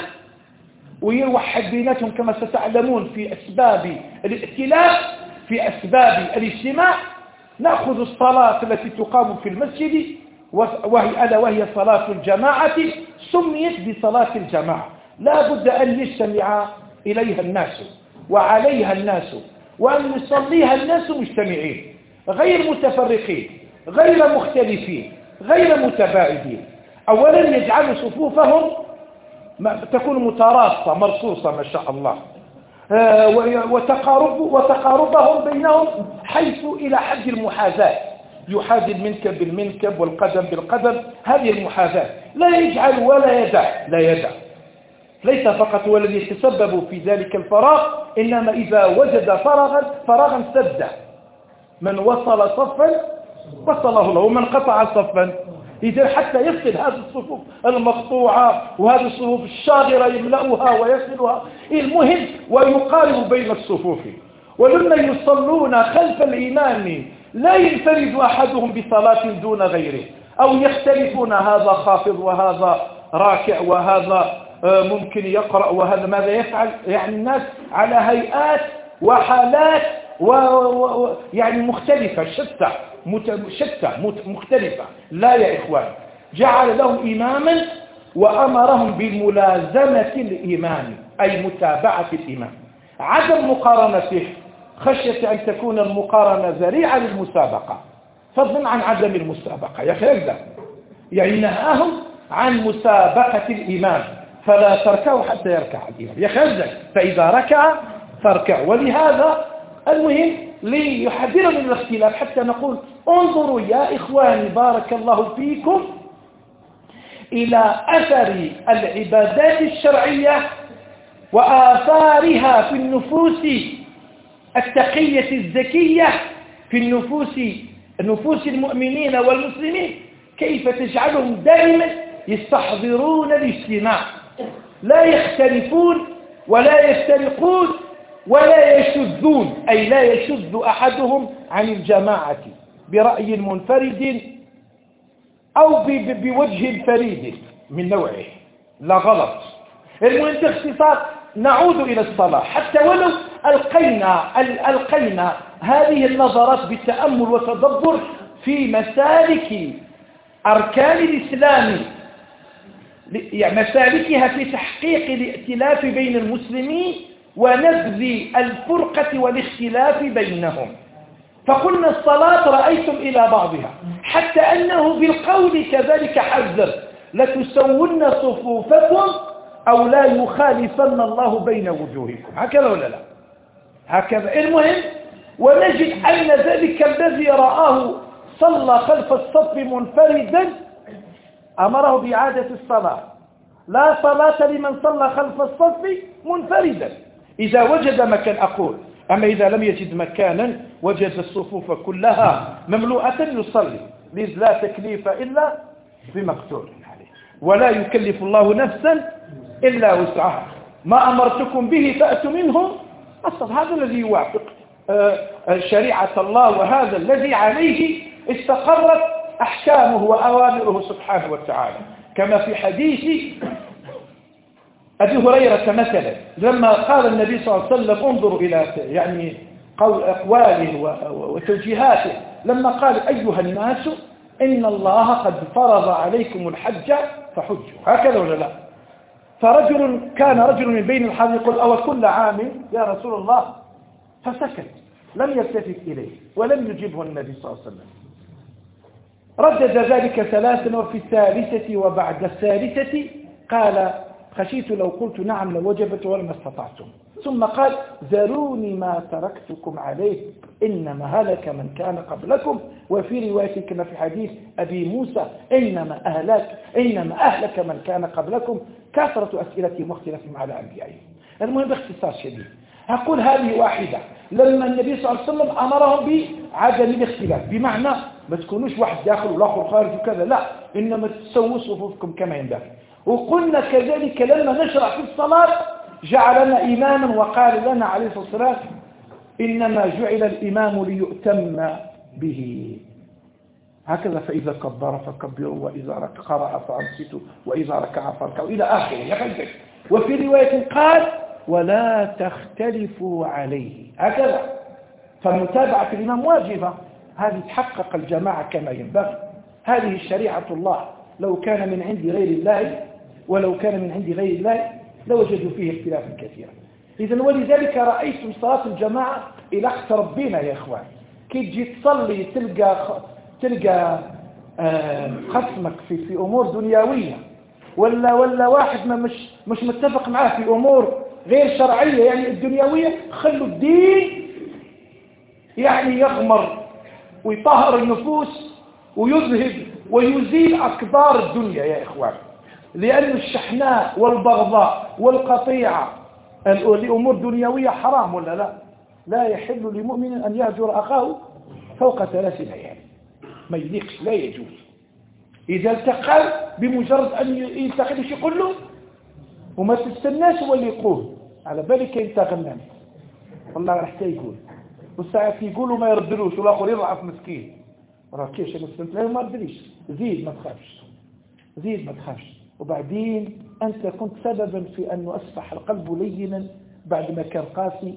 ويوحد بيناتهم كما ستعلمون في أسباب الائتلاف، في أسباب الاجتماع. نأخذ الصلاة التي تقام في المسجد، وهي ألا وهي صلاة الجماعة، سميت بصلاة الجماعة، لا بد أن يجتمع إليها الناس وعليها الناس وأن يصليها الناس مجتمعين، غير متفرقين، غير مختلفين، غير متباعدين. أولا يجعل صفوفهم تكون متراصة مرصوصة ما شاء الله، وتقارب وتقاربهم بينهم حيث إلى حد المحاذاة، يحاذي المنكب بالمنكب والقدم بالقدم، هذه المحاذاة. لا يجعل ولا يدع، لا يدع. ليس فقط هو الذي يتسبب في ذلك الفراغ، إنما إذا وجد فراغا فراغا سد. من وصل صفا وصله له، ومن قطع صفا إذا حتى يصل هذه الصفوف المقطوعة وهذه الصفوف الشاغرة يملأها ويصلها. المهم ويقارب بين الصفوف. ولما يصلون خلف الإمام لا ينفرد أحدهم بصلاة دون غيره، أو يختلفون، هذا خافض وهذا راكع وهذا ممكن يقرأ وهذا ماذا يفعل. يعني الناس على هيئات وحالات و... و... يعني مختلفة، شتى مت... شتى مت... مختلفة. لا يا إخوان، جعل لهم إماما وأمرهم بملازمة الإمام أي متابعة الإمام، عدم مقارنته خشية أن تكون المقارنة ذريعة للمسابقة فضلا عن عدم المسابقة. يا أخي هكذا يعني نهاهم عن مسابقة الإمام، فلا تركعوا حتى يركع الإمام. يا أخي هكذا فإذا ركع فاركعوا. ولهذا المهم ليحذر من الاختلاف حتى نقول انظروا يا إخواني بارك الله فيكم إلى أثر العبادات الشرعية وآثارها في النفوس التقية الزكية، في النفوس نفوس المؤمنين والمسلمين، كيف تجعلهم دائما يستحضرون الاجتماع، لا يختلفون ولا يفترقون ولا يشذون، أي لا يشذ أحدهم عن الجماعة برأي منفرد أو بوجه فريد من نوعه، لا غلط. المهم باختصار نعود إلى الصلاة حتى ولو ألقينا, ألقينا هذه النظرات بالتأمل وتدبر في مسالك أركان الإسلام، يعني مسالكها في تحقيق الائتلاف بين المسلمين ونبذ الفرقة والاختلاف بينهم. فقلنا الصلاة رأيتم إلى بعضها، حتى أنه بالقول كذلك حذر لتسون صفوفكم أو لا يخالفن الله بين وجوهكم، هكذا ولا لا؟ هكذا. المهم ونجد أن ذلك الذي رآه صلى خلف الصف منفردا أمره بإعادة الصلاة، لا صلاة لمن صلى خلف الصف منفردا إذا وجد مكان أقول، أما إذا لم يجد مكانا وجد الصفوف كلها مملوءة يصلي، لذ لا تكليف إلا بمقدور عليه، ولا يكلف الله نفسا إلا وسعها، ما أمرتكم به فأتوا منه أصلا. هذا الذي يوافق شريعة الله، وهذا الذي عليه استقرت أحكامه وأوامره سبحانه وتعالى، كما في حديث أبي هريرة مثلا لما قال النبي صلى الله عليه وسلم انظروا إلى يعني قول أقواله وتوجيهاته، لما قال أيها الناس إن الله قد فرض عليكم الحج فحجوا، هكذا ولا لا؟ فرجل كان رجل من بين الحاضرين يقول أو كل عام يا رسول الله، فسكت لم يلتفت إليه ولم يجبه النبي صلى الله عليه وسلم. ردد ذلك ثلاثا وفي الثالثة وبعد الثالثة قال خشيت لو قلت نعم لوجبت ولما استطعتم، ثم قال ذروني ما تركتكم عليه إنما هلك من كان قبلكم، وفي رواية كما في حديث أبي موسى إنما أهلك إنما أهلك من كان قبلكم كثرة أسئلتهم واختلافهم على أنبيائهم. المهم باختصار شديد أقول هذه واحدة، لما النبي صلى الله عليه وسلم أمرهم بعدم الاختلاف، بمعنى ما تكونوش واحد داخل والآخر خارج وكذا، لا، إنما تسووا صفوفكم كما ينبغي. وقلنا كذلك لما نشرع في الصلاة جعلنا إماما وقال لنا عليه الصلاة والسلام إنما جعل الإمام ليؤتم به، هكذا فإذا كبر فكبروا وإذا قرأ فأنصتوا وإذا ركع فاركعوا إلى آخره. وفي رواية قال ولا تختلفوا عليه، هكذا. فمتابعة الإمام واجبة، هذه تحقق الجماعة كما ينبغي. هذه شريعة الله، لو كان من عند غير الله ولو كان من عند غير الله لوجدوا فيه اختلافا كثيرا. إذن ولذلك رأيتم صلاة الجماعة إلى اقترب بنا يا إخوان، كي تجي تصلي تلقى تلقى خصمك في في أمور دنيوية، ولا ولا واحد ما مش مش متفق معاه في أمور غير شرعية يعني الدنيوية، خلوا الدين يعني يغمر ويطهر النفوس ويذهب ويزيل أقدار الدنيا يا إخوان. لأن الشحناء والبغضاء والقطيعة لأمور دنيوية حرام ولا لا؟ لا يحل لمؤمن أن يهجر أخاه فوق ثلاث ليال، ما يليقش، لا يجوز. إذا التقى بمجرد أن يلتقي ليش يقول له، وما تستناش هو اللي يقول على بالك انت غنام والله راح يقول، والساعات يقولوا ما يردلوش والآخر يضعف مسكين، راه كيش انا استنت له ما ردليش، زيد ما تخافش زيد ما تخافش. وبعدين أنت كنت سببا في أنه أصبح القلب لينا بعد ما كان قاسي،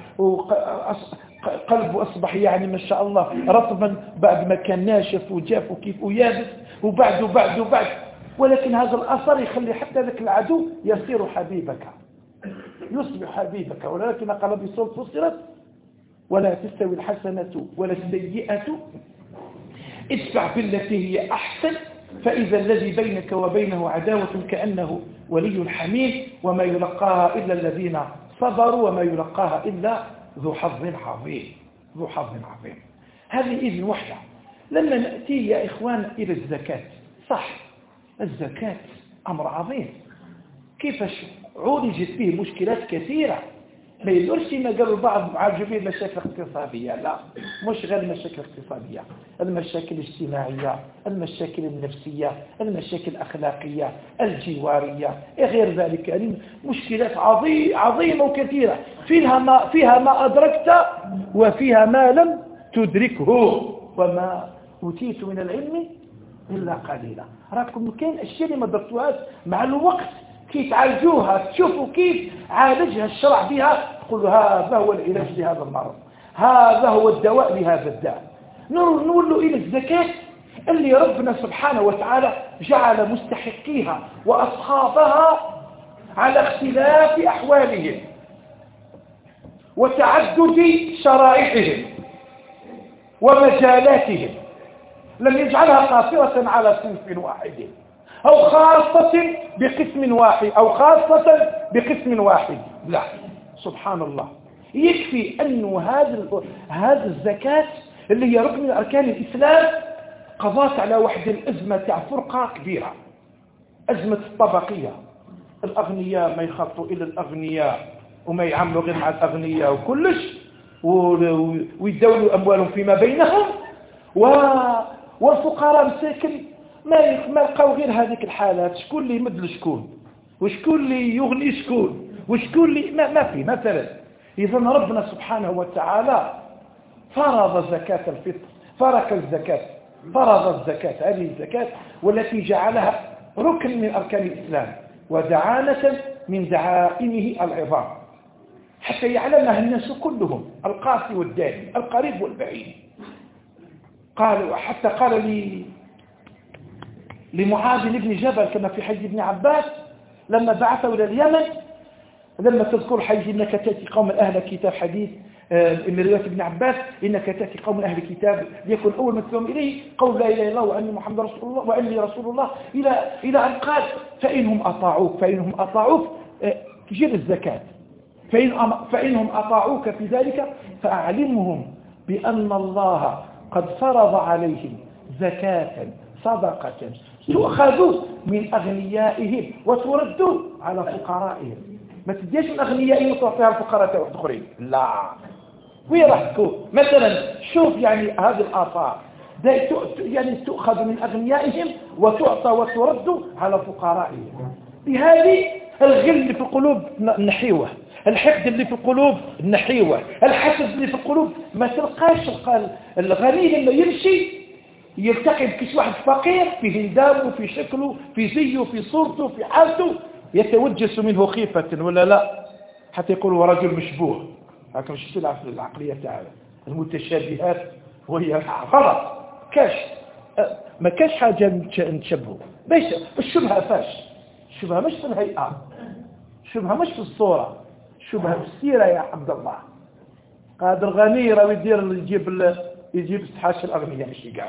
وقلبه أصبح يعني ما شاء الله رطبا بعد ما كان ناشف وجاف وكيف ويابس، وبعد وبعد وبعد ولكن هذا الأثر يخلي حتى ذاك العدو يصير حبيبك، يصبح حبيبك. ولكن قال بصوت فصلت ولا تستوي الحسنة ولا السيئة ادفع بالتي هي أحسن فإذا الذي بينك وبينه عداوة كأنه ولي حميم وما يلقاها إلا الذين صبروا وما يلقاها إلا ذو حظ عظيم ذو حظ عظيم. هذه إذن وحدة. لما نأتي يا إخوان إلى الزكاة، صح الزكاة أمر عظيم، كيفاش عولجت فيه مشكلات كثيرة. ما يدورش ما قالوا البعض عاجبين مشاكل اقتصادية، لا مش غير مشاكل اقتصادية، المشاكل الاجتماعية، المشاكل النفسية، المشاكل الأخلاقية، الجوارية، غير ذلك. يعني مشكلات عظيمة عظيمة وكثيرة، فيها ما, فيها ما أدركت وفيها ما لم تدركه، وما أوتيت من العلم إلا قليلا. راكم كاين أشياء اللي ما درتوهاش مع الوقت كي تعالجوها، تشوفوا كيف عالجها الشرع بها، تقولوا هذا هو العلاج لهذا المرض، هذا هو الدواء لهذا الداء. نقول إلى الزكاة اللي ربنا سبحانه وتعالى جعل مستحقيها وأصحابها على اختلاف أحوالهم وتعدد شرائحهم ومجالاتهم، لم يجعلها قاصرة على صنف واحد أو خاصة بقسم واحد أو خاصة بقسم واحد، لا سبحان الله. يكفي أنه هذا هذا الزكاة اللي هي ركن من أركان الإسلام قضت على واحد الأزمة تاع فرقة كبيرة، أزمة الطبقية. الأغنياء ما يخطوا إلى الأغنياء وما يعملوا غير مع الأغنياء وكلش، ويدولوا أموالهم فيما بينهم، والفقراء مساكن ما ما لقاو غير هذيك الحالات، شكون اللي يمد لشكون وشكون اللي يغني شكون وشكون اللي ما, ما في مثلا. إذا ربنا سبحانه وتعالى فرض زكاة الفطر، فرق الزكاة، فرض الزكاة، هذه الزكاة والتي جعلها ركن من أركان الإسلام ودعانة من دعائمه العظام، حتى يعلمها الناس كلهم، القاسي والداني، القريب والبعيد. قال حتى قال لي لمعاذ بن جبل كما في حديث ابن عباس لما بعثه إلى اليمن، لما تذكر حديث إنك تأتي قوم أهل كتاب، حديث من رواية ابن عباس إنك تأتي قوم أهل كتاب ليكن أول ما تدعوهم إليه قول لا إله إلا الله وأني محمد رسول الله وأني رسول الله، إلى إلى أن قال فإنهم أطاعوك فإنهم أطاعوك تجيب الزكاة، فإن فإنهم أطاعوك في ذلك فأعلمهم بأن الله قد فرض عليهم زكاة صدقة تؤخذ من أغنيائهم وترد على فقرائهم. ما تديش من أغنيائهم وتعطيها الفقراء والآخرين، لا. وين راح تكون مثلا؟ شوف يعني هذه الآثار يعني تؤخذ من أغنيائهم وتعطى وترد على فقرائهم. بهذه الغل اللي في القلوب نحيوه، الحقد اللي في القلوب نحيوه، الحسد اللي في القلوب ما تلقاش. الغني لما يمشي يلتقي بكش واحد فقير في هندامه في شكله في زيه في صورته في حالته يتوجس منه خيفة ولا لا، حتى يقولوا رجل مشبوه. هكذا مش تلعب في العقلية تعالى المتشابهات وهي غلط. كاش ما كاش حاجة نتشبهه بيش. الشبهة فاش؟ الشبهة مش في الهيئة، الشبهة مش في الصورة، الشبهة في السيرة يا عبد الله. هذا الغني راه يدير يجيب يجيب استحاش الأغنياء مش يقعد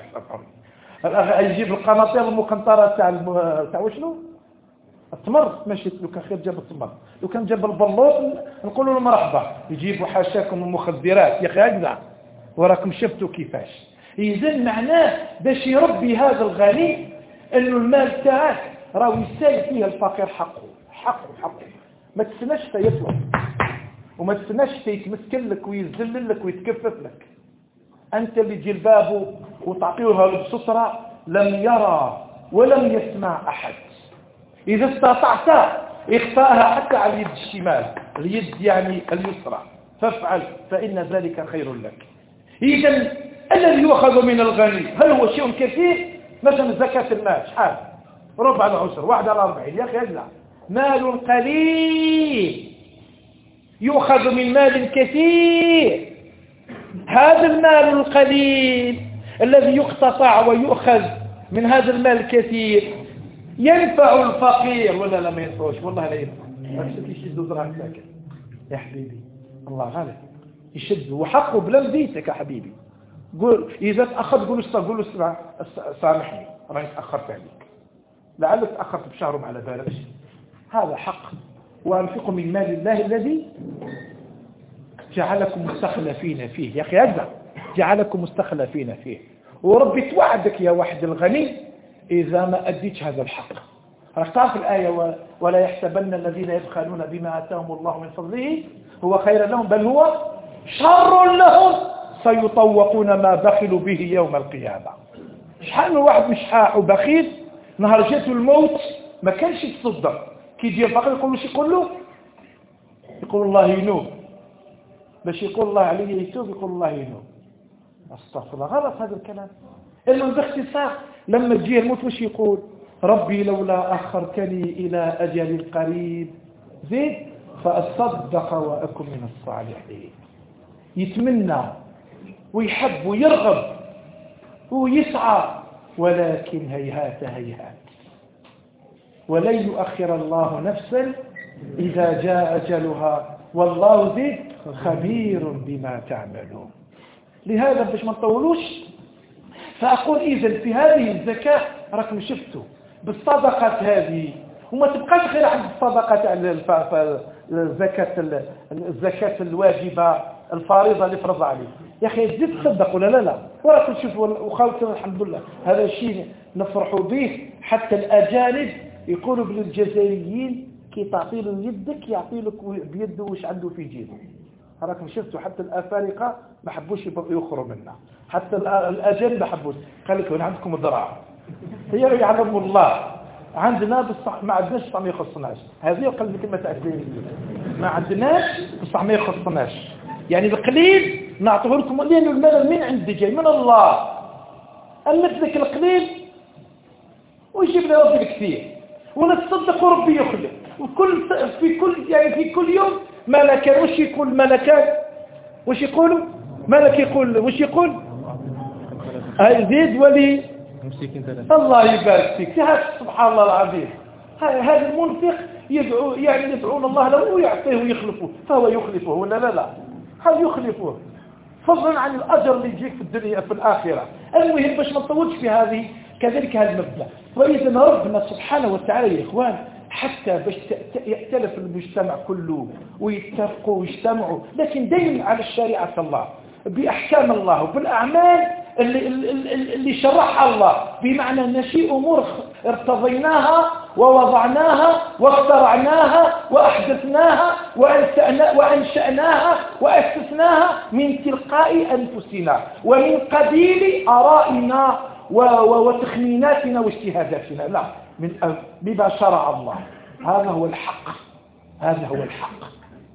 أفهم، يجيب القناطير المقنطرة تاع تاع وشنو التمر، ماشي لو كان خير جاب التمر، لو كان جاب البلوط نقولوا له مرحبا. يجيبوا حاشاكم المخدرات يا اخي هكذا وراكم شفتوا كيفاش. اذا معناه باش يربي هذا الغني انه المال تاعك راه يسال فيه الفقير حقه حقه حقه. ما تستناش يطلب وما تستناش يتمسكن لك ويذلل لك ويتكفف لك. انت اللي تجي لبابه وتعطيوها له بستره لم يرى ولم يسمع احد. إذا استطعت إخفاءها حتى على اليد الشمال، اليد يعني اليسرى، فافعل فإن ذلك خير لك. إذا الذي يؤخذ من الغني هل هو شيء كثير؟ مثلا زكاة المال شحال؟ ربع العشر، واحد على أربعين، يا أخي هذا مال قليل يؤخذ من مال كثير. هذا المال القليل الذي يقتطع ويؤخذ من هذا المال الكثير ينفع الفقير ولا لا ما ينفعش؟ والله لا ينفع. أكسك يشد دراهم ساكن يا حبيبي، الله غالب يشد وحقه بلا مديتك يا حبيبي. قول إذا تأخرت قول له قول له سامحني راني تأخرت عليك، لعلك تأخرت بشهر ما على بالك. هذا حق. وأنفقوا من مال الله الذي جعلكم مستخلفين فيه. يا أخي هذا جعلكم مستخلفين فيه، وربي توعدك يا واحد الغني إذا ما أديتش هذا الحق. راك تعرف الآية ولا يحسبن الذين يبخلون بما آتاهم الله من فضله هو خير لهم بل هو شر لهم سيطوقون ما بخلوا به يوم القيامة. شحال من واحد مشحاح وبخيل نهار جاته الموت ما كانش يتصدق، كي يجي الفقير يقول له شي يقول له يقول الله ينوب، باش يقول الله عليه يتوب يقول الله ينوب. استغفر الله، غلط هذا الكلام. المهم باختصار لما تجي الموت وش يقول؟ ربي لولا أخرتني إلى أجل قريب زيد فأصدق وأكن من الصالحين. يتمنى ويحب ويرغب ويسعى، ولكن هيهات هيهات، ولن يؤخر الله نفسا إذا جاء أجلها والله زيد خبير بما تعملون. لهذا باش ما نطولوش فأقول إذن في هذه الزكاة راكم شفتوا بالصدقات هذه، وما تبقاش غير عند الصدقات على الزكاة الزكاة الواجبة الفارضة اللي فرض عليه. يا أخي تزيد تصدق ولا لا لا؟ وراكم تشوفوا وخالتنا الحمد لله هذا الشيء نفرحوا به. حتى الأجانب يقولوا بالجزائريين كي تعطي له يدك يعطي لك بيده واش عنده في جيبه. راكم شفتوا حتى الأفارقة ما حبوش يخروا منا، حتى الأجانب ما حبوش. قال لك هنا عندكم ذراع هي يعلم الله، عندنا بصح ما عندناش بصح ما يخصناش. هذه قال لك كلمة تأثير، ما عندناش بصح ما يخصناش، يعني القليل نعطيه لكم لأنه المال من عند جاي من الله. أمثلك القليل ويجيب لنا ربي الكثير، ونتصدق وربي يخلق. وكل في كل يعني في كل يوم ملكان. وش يقول ملكان؟ وش يقولوا ملك؟ يقول وش يقول؟ زيد ولي الله يبارك فيك. سبحان الله العظيم. هذا المنفق يدعو يعني يدعون الله له ويعطيه ويخلفه، فهو يخلفه ولا لا لا؟ هل يخلفه فضلا عن الأجر اللي يجيك في الدنيا في الآخرة. المهم باش ما نطولش في هذه كذلك هذا المبدأ. وإذا ربنا سبحانه وتعالى يا إخوان حتى باش يأتلف المجتمع كله ويتفقوا ويجتمعوا، لكن دين على الشريعة الله بأحكام الله وبالأعمال اللي, اللي, اللي شرحها الله، بمعنى نشيء أمور ارتضيناها ووضعناها واخترعناها وأحدثناها وأنشأناها وأسسناها من تلقاء أنفسنا ومن قبيل آرائنا وتخميناتنا واجتهاداتنا، لا من بما شرع الله. هذا هو الحق، هذا هو الحق.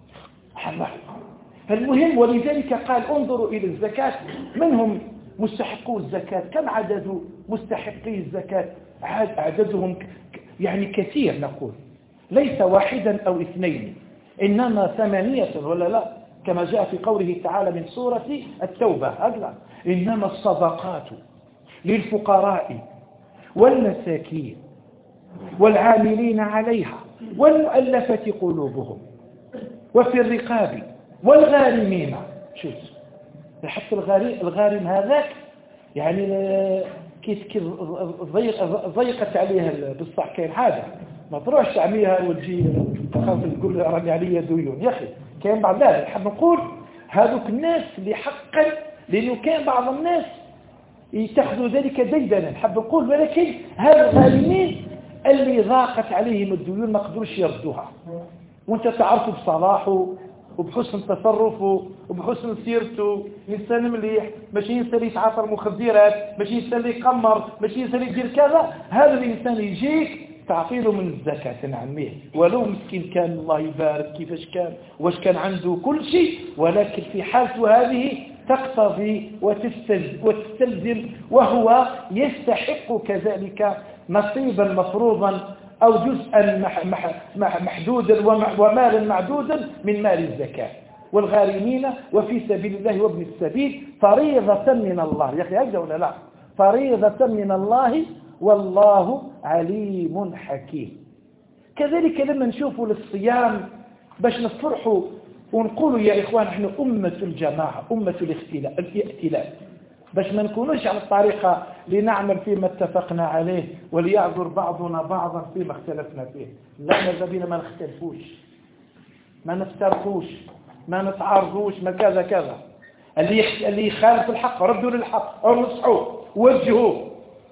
المهم ولذلك قال انظروا إلى الزكاة، من هم مستحقو الزكاة؟ كم عدد مستحقي الزكاة؟ عددهم يعني كثير، نقول ليس واحدا أو اثنين إنما ثمانية ولا لا، كما جاء في قوله تعالى من سورة التوبة هذا إنما الصدقات للفقراء والمساكين والعاملين عليها والمؤلفة قلوبهم وفي الرقاب والغارمين. شوف حتى الغارم هذاك يعني كيف كيف ضيقت عليه بالصح كاين حاجة ما تروحش تعميها وتجي تخاف تقول راني عليا ديون. يا أخي كاين بعض ذلك نحب نقول هذوك الناس اللي حقا، لأنه كان بعض الناس يتخذوا ذلك ديدنا نحب نقول، ولكن هذا الغارمين اللي ضاقت عليهم الديون ما قدروش يردوها، وانت تعرفوا بصلاحه وبحسن تصرفه وبحسن سيرته إنسان مليح، ماشي إنسان يتعاطى المخدرات، ماشي إنسان يقمر، ماشي إنسان يدير كذا. هذا الإنسان يجيك تعطيله من الزكاة نعميه، ولو مسكين كان الله يبارك كيفاش كان واش كان عنده كل شيء، ولكن في حالته هذه تقتضي وتستلزم وهو يستحق كذلك نصيبا مفروضا أو جزءا محدودا ومالا معدودا من مال الزكاة. والغارمين وفي سبيل الله وابن السبيل فريضة من الله. يا أخي هذا ولا لا؟ فريضة من الله والله عليم حكيم. كذلك لما نشوفوا للصيام باش نفرحوا ونقولوا يا إخوان نحن أمة الجماعة أمة الائتلاف، باش ما نكونوش على الطريقة لنعمل فيما اتفقنا عليه وليعذر بعضنا بعضا فيما اختلفنا فيه. لا، ماذا بينا ما نختلفوش، ما نفترقوش، ما نتعارضوش، ما كذا كذا. اللي اللي يخالف الحق ردوا للحق أو نصحوه وجهوه.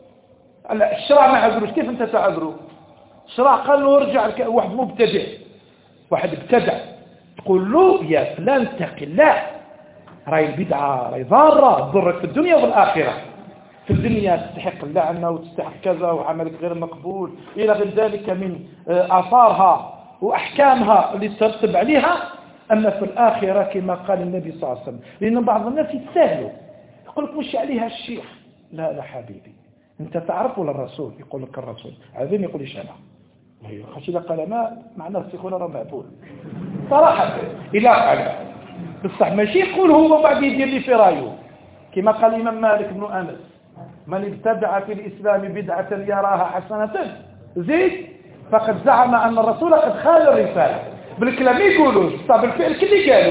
الشرع ما عذروش، كيف أنت تعذره؟ الشرع قال له ارجع. واحد مبتدع، واحد ابتدع، تقول له يا فلان اتق الله، راي البدعة راي ضارة تضرك في الدنيا والآخرة. في الدنيا تستحق اللعنة وتستحق كذا وعملك غير مقبول إلى غير ذلك من آثارها وأحكامها اللي ترتب عليها. أما في الآخرة كما قال النبي صلى الله عليه وسلم، لأن بعض الناس يتساهلوا يقول لك مش عليها الشيخ. لا لا حبيبي، أنت تعرف ولا الرسول؟ يقول لك الرسول. عايزين يقول ليش أنا خشي لك قال ما معنى السيخون راه مقبول صراحة إلى قال بصح ماشي يقول هو بعد يدير لي في رايه. كما قال الإمام مالك بن أنس: من ابتدع في الإسلام بدعة يراها حسنة زيد فقد زعم أن الرسول قد خان الرسالة. بالكلام يقولوا طب بالفعل كل قالوا،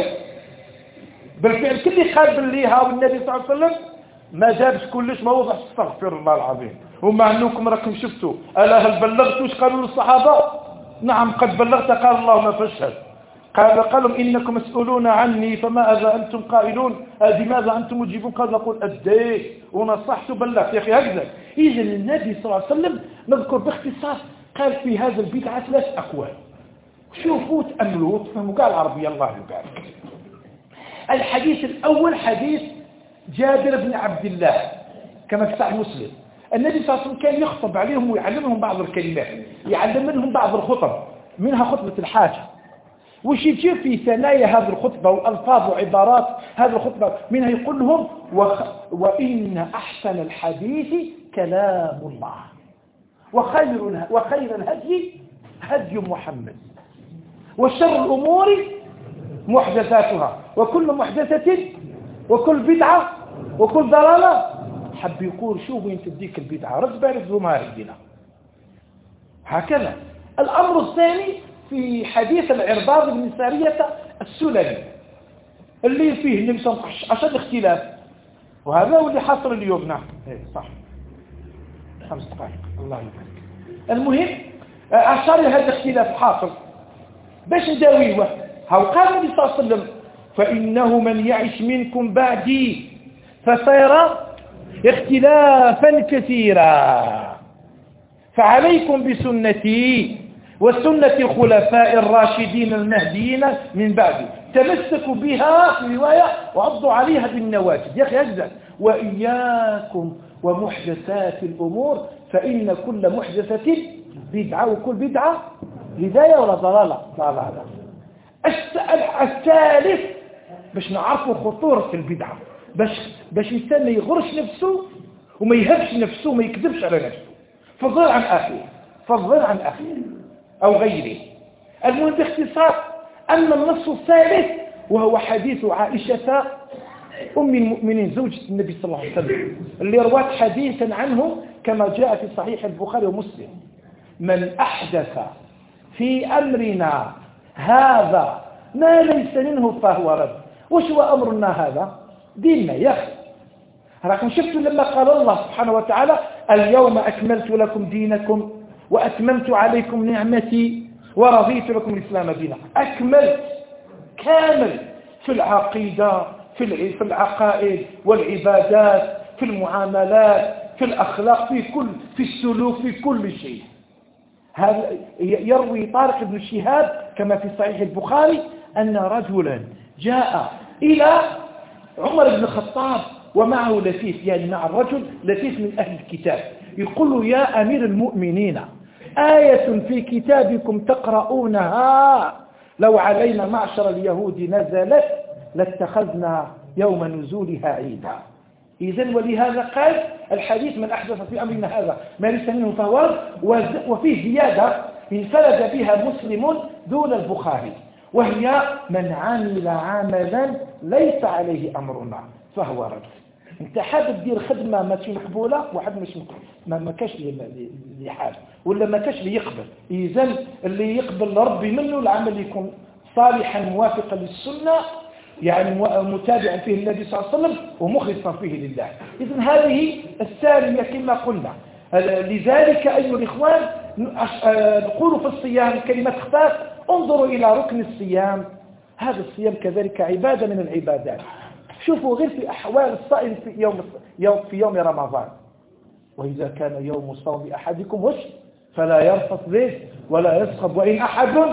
بالفعل كل قال بالليها والنبي صلى الله عليه وسلم ما جابش كلش ما وضعش. استغفر الله العظيم. ومع أنكم راكم شفتوا ألا هل بلغت وش قالوا للصحابة؟ نعم قد بلغت. قال اللهم فاشهد. قال قالوا إنكم مسؤولون عني فماذا أنتم قائلون؟ بماذا أنتم مجيبون؟ قال نقول أديت ونصحت وبلغت. يا أخي هكذا. إذا النبي صلى الله عليه وسلم نذكر باختصار قال في هذا البدعة ثلاث أقوال. شوفوا تأملوا تفهموا قال العربية الله يبارك. الحديث الأول حديث جابر بن عبد الله كما في صحيح مسلم. النبي صلى الله عليه وسلم كان يخطب عليهم ويعلمهم بعض الكلمات، يعلم منهم بعض الخطب منها خطبة الحاجة. وش يجي في ثنايا هذه الخطبة والألفاظ وعبارات هذه الخطبة منها يقول لهم وخ... وإن أحسن الحديث كلام الله وخير وخير الهدي هدي محمد وشر الأمور محدثاتها وكل محدثة وكل بدعة وكل ضلالة. حب يقول شو وين تديك البدعة رد بالك زمار الدين. هكذا. الأمر الثاني في حديث العرباض بن سارية السلمي اللي فيه النبي صلى الله عليه وسلم عشان الاختلاف، وهذا هو اللي حصل اليوم. نعم صح خمس دقائق الله يبارك. المهم أشار هذا الاختلاف حاصل باش نداويه. هو قال النبي صلى الله عليه وسلم: فإنه من يعش منكم بعدي فسيرى اختلافا كثيرا فعليكم بسنتي وسنة الخلفاء الراشدين المهديين من بعدي تمسكوا بها في رواية وعضوا عليها بالنواجذ. يا أخي هكذا. وإياكم ومحدثات الأمور فإن كل محدثة بدعة وكل بدعة هداية ولا ضلالة؟ ضلالة. الثالث باش نعرفوا خطورة البدعة، باش باش الإنسان ما يغرش نفسه وما يهبش نفسه وما يكذبش على نفسه فضل عن أخيه فضل عن أخيه أو غيره. المهم باختصار أما النص الثالث وهو حديث عائشة أم المؤمنين زوجة النبي صلى الله عليه وسلم اللي روات حديثا عنه كما جاء في صحيح البخاري ومسلم: من أحدث في أمرنا هذا ما ليس منه فهو رد. وش هو أمرنا هذا؟ ديننا يا أخي. راكم شفتوا لما قال الله سبحانه وتعالى: اليوم أكملت لكم دينكم وأتممت عليكم نعمتي ورضيت لكم الإسلام دينا. أكملت كامل في العقيدة في العقائد والعبادات في المعاملات في الأخلاق في كل في السلوك في كل شيء. هذا يروي طارق بن شهاب كما في صحيح البخاري أن رجلا جاء إلى عمر بن الخطاب ومعه لفيف، يعني مع الرجل لفيف من أهل الكتاب، يقول له: يا أمير المؤمنين آية في كتابكم تقرؤونها لو علينا معشر اليهود نزلت لاتخذنا يوم نزولها عيدا. إذن ولهذا قال الحديث: من أحدث في أمرنا هذا ما ليس منه فهو. وفيه زيادة انفرد بها مسلم دون البخاري وهي: من عمل عملا ليس عليه أمرنا فهو رد. انت حابب دير خدمه ماشي مقبوله واحد مش ما ما كاش اللي حاب ولا ما كاش اللي يقبل. اذا اللي يقبل ربي منه العمل يكون صالحا موافقا للسنه، يعني متابعا فيه النبي صلى الله عليه وسلم ومخلصا فيه لله. اذا هذه الثانيه كما قلنا. لذلك ايها الاخوان نقول في الصيام كلمه خفاف، انظروا الى ركن الصيام. هذا الصيام كذلك عباده من العبادات. شوفوا غير في أحوال الصائم في يوم يوم في يوم رمضان، وإذا كان يوم صوم أحدكم وش فلا يرفث به ولا يسخب، وإن أحد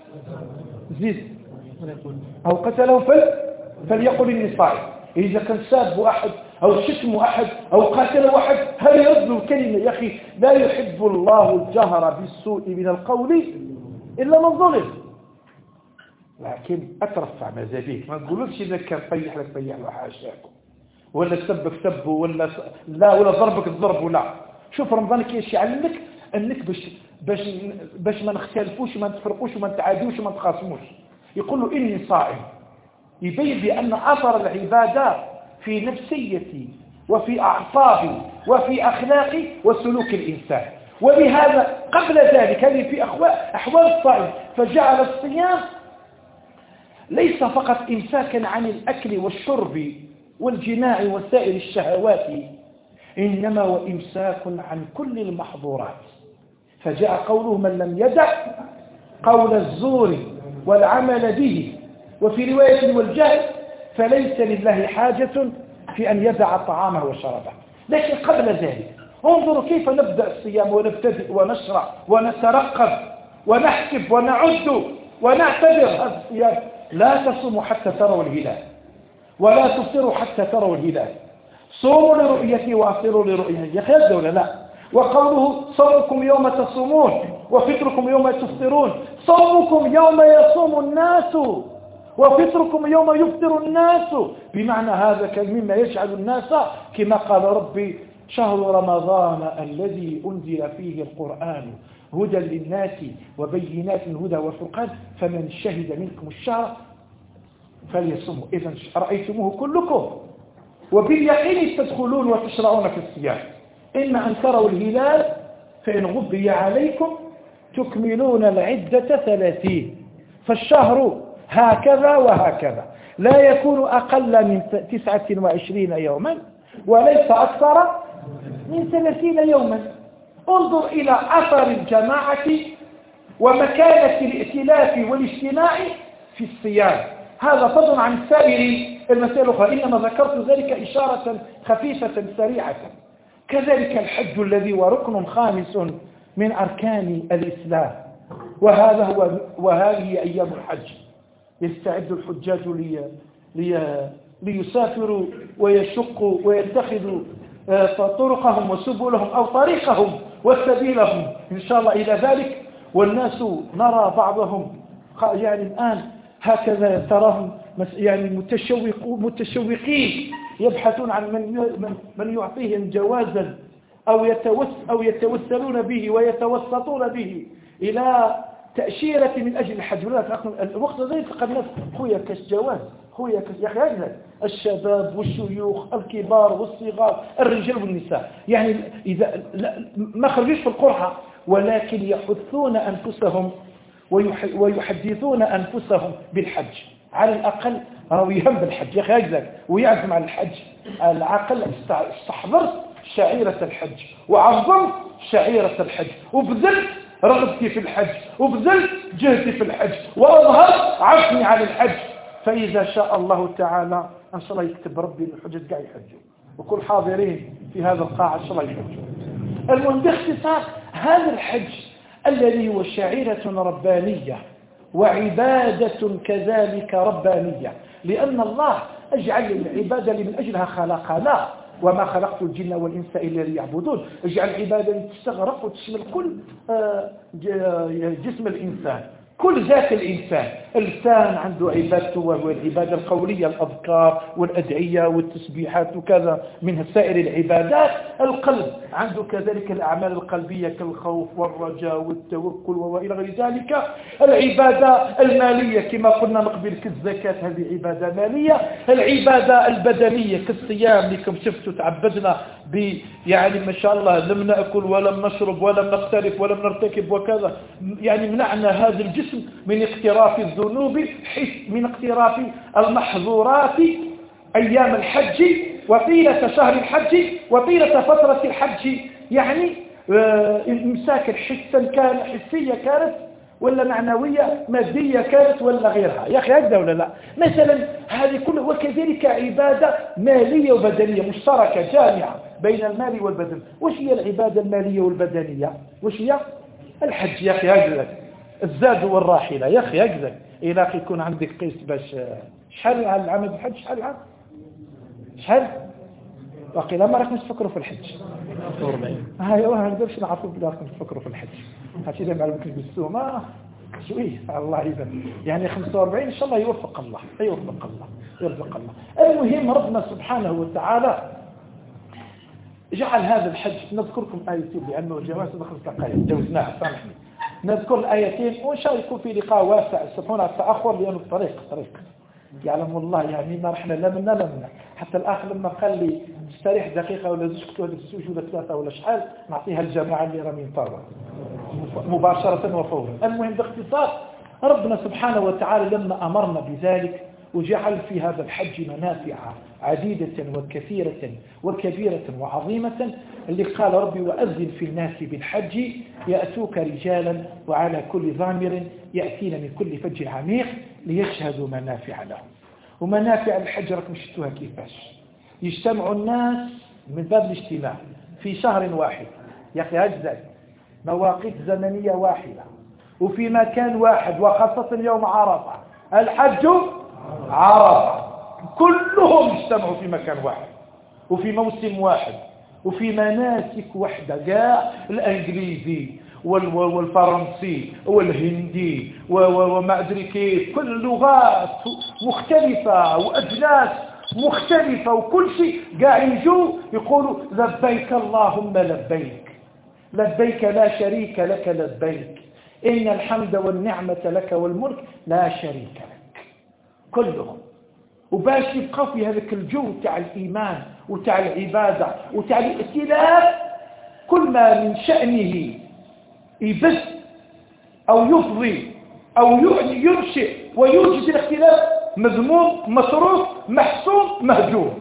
زيد أو قتله فل فليقل إني صائم. إذا كان ساب أحد أو شتم أحد أو قاتل أحد هل يرد الكلمة؟ يا أخي لا يحب الله الجهر بالسوء من القول إلا من ظلم. لكن أترفع ماذا بيك، ما تقولوش إذا كان طيح لك طيح له حاشاكم، ولا سبك سبه، ولا لا ولا ضربك الضرب، ولا. شوف رمضان كيش يعلمك أنك باش باش باش ما نختلفوش وما نتفرقوش وما نتعادوش وما نتخاصموش. يقول له إني صائم، يبين بأن أثر العبادة في نفسيتي وفي أعصابي وفي أخلاقي وسلوك الإنسان. ولهذا قبل ذلك هذه في أحوال الصائم فجعل الصيام ليس فقط إمساكا عن الأكل والشرب والجماع وسائر الشهوات، إنما وإمساك عن كل المحظورات. فجاء قوله من لم يدع قول الزور والعمل به، وفي رواية والجهل فليس لله حاجة في أن يدع طعامه وشربه. لكن قبل ذلك انظروا كيف نبدأ الصيام ونبتدئ ونشرع ونترقب ونحسب ونعد ونعتبر. هذا الصيام لا تصوموا حتى تروا الهلال ولا تفطروا حتى تروا الهلال، صوموا لرؤيته وافطروا لرؤيته. يخيل ولا لا؟ وقوله صومكم يوم تصومون وفطركم يوم تفطرون. صومكم يوم يصوم الناس وفطركم يوم يفطر الناس، بمعنى هذا كان مما يجعل الناس كما قال ربي شهر رمضان الذي أنزل فيه القرآن هدى للناس وبينات هدى وفرقان فمن شهد منكم الشهر فليصوموا. إذا رأيتموه كلكم وباليقين تدخلون وتشرعون في الصيام. إما أن تروا الهلال فإن غبي عليكم تكملون العدة ثلاثين، فالشهر هكذا وهكذا لا يكون أقل من تسعة وعشرين يوما وليس أكثر من ثلاثين يوما. انظر إلى أثر الجماعة ومكانة الائتلاف والاجتماع في الصيام. هذا فضل عن سائر المسائل الأخرى، إنما ذكرت ذلك إشارة خفيفة سريعة. كذلك الحج الذي هو ركن خامس من أركان الإسلام، وهذا هو وهذه أيام الحج. يستعد الحجاج لي لي ليسافروا ويشقوا ويتخذوا طرقهم وسبلهم أو طريقهم وسبيلهم إن شاء الله إلى ذلك. والناس نرى بعضهم يعني الآن هكذا تراهم يعني متشوقين يبحثون عن من من يعطيهم جوازا أو يتوس أو يتوسلون به ويتوسطون به إلى تأشيرة من أجل الحج. الوقت ذلك فقد ناس خويا كاس جواز خويا كاس يا أخي الشباب والشيوخ الكبار والصغار الرجال والنساء، يعني إذا ما خرجوش في القرعة ولكن يحثون أنفسهم ويحدثون أنفسهم بالحج. على الأقل راهو يهم بالحج يا أخي هكذا ويعزم على الحج. على العقل استحضرت شعيرة الحج وعظمت شعيرة الحج وبذلت رغبتي في الحج وبذلت جهدي في الحج وأظهرت عزمي على الحج. فإذا شاء الله تعالى إن شاء الله يكتب ربي الحجة قاعد يحجوا وكل حاضرين في هذا القاعة إن شاء الله يحجوا. المهم باختصار هذا الحج الذي هو شعيرة ربانية وعبادة كذلك ربانية، لأن الله أجعل العبادة اللي من أجلها خلقنا وما خلقت الجن والإنس إلا ليعبدون. اجعل العبادة اللي تستغرق وتشمل كل جسم الإنسان، كل ذات الإنسان. اللسان عنده عبادته وهو العبادة القولية، الأذكار والأدعية والتسبيحات وكذا من سائر العبادات. القلب عنده كذلك الأعمال القلبية كالخوف والرجاء والتوكل وإلى غير ذلك. العبادة المالية كما قلنا نقبل كالزكاة، هذه عبادة مالية. العبادة البدنية كالصيام، لكم شفتوا تعبدنا ب يعني ما شاء الله لم نأكل ولم نشرب ولم نقترف ولم نرتكب وكذا، يعني منعنا هذا الجسم من اقتراف الذنوب، من اقتراف المحظورات أيام الحج وطيلة شهر الحج وطيلة فترة الحج. يعني امساك حسا كان حسية كانت ولا معنوية، مادية كانت ولا غيرها، يا أخي هكذا ولا لا؟ مثلا هذه كلها. وكذلك عبادة مالية وبدنية مشتركة جامعة بين المال والبدن. وش هي العبادة المالية والبدنية؟ وش هي؟ الحج يا أخي هكذا، الزاد والراحلة يا أخي هكذا. إلى أخي يكون عندك قيس باش شحال على العام الحج، شحال العام شحال باقي لا ما راكم تفكروا في الحج أربعين. هاي ما نقدرش نعرفوا بلا راكم تفكروا في الحج. هاتي لي معلومتك بالسومه شويه الله يبارك، يعني خمسة وأربعين ان شاء الله يوفق الله يوفق الله يرزق الله. المهم ربنا سبحانه وتعالى جعل هذا الحج. نذكركم آيتين لأنه الجواز دخل دقائق جوزناها سامحني. نذكر الآيتين وإن شاء الله يكون في لقاء واسع. سبحانه التأخر لأنه الطريق طريق يعلم الله، يعني ما رحنا لا منا لا منا. حتى الآخر لما قال لي استريح دقيقة ولا زوج ولا زوج ولا ثلاثة ولا شحال نعطيها الجماعة اللي راه من طرف مباشرة وفورا. المهم باختصار ربنا سبحانه وتعالى لما أمرنا بذلك وجعل في هذا الحج منافع عديدة وكثيرة وكبيرة وعظيمة، اللي قال ربي وأذن في الناس بالحج يأتوك رجالا وعلى كل ضامر يأتين من كل فج عميق ليشهدوا منافع لهم. ومنافع الحج راكم شفتوها كيفاش يجتمع الناس من باب الاجتماع في شهر واحد يا أخي هجزة مواقيت زمنية واحدة وفي مكان واحد، وخاصة يوم عرفة الحج عرفة كلهم اجتمعوا في مكان واحد وفي موسم واحد وفي مناسك واحدة. جاء الانجليزي والفرنسي والهندي وما ادري كيف، كل لغات مختلفة واجناس مختلفة وكل شيء قاع يجوا يقولوا لبيك اللهم لبيك لبيك لا شريك لك لبيك إن الحمد والنعمة لك والملك لا شريك لك كلهم. وباش يبقى في هذاك الجو تاع الإيمان وتاع العبادة وتاع الائتلاف، كل ما من شأنه يبث أو يفضي أو ينشئ ويوجد الاختلاف مذموم مصروف محسوم مهجور.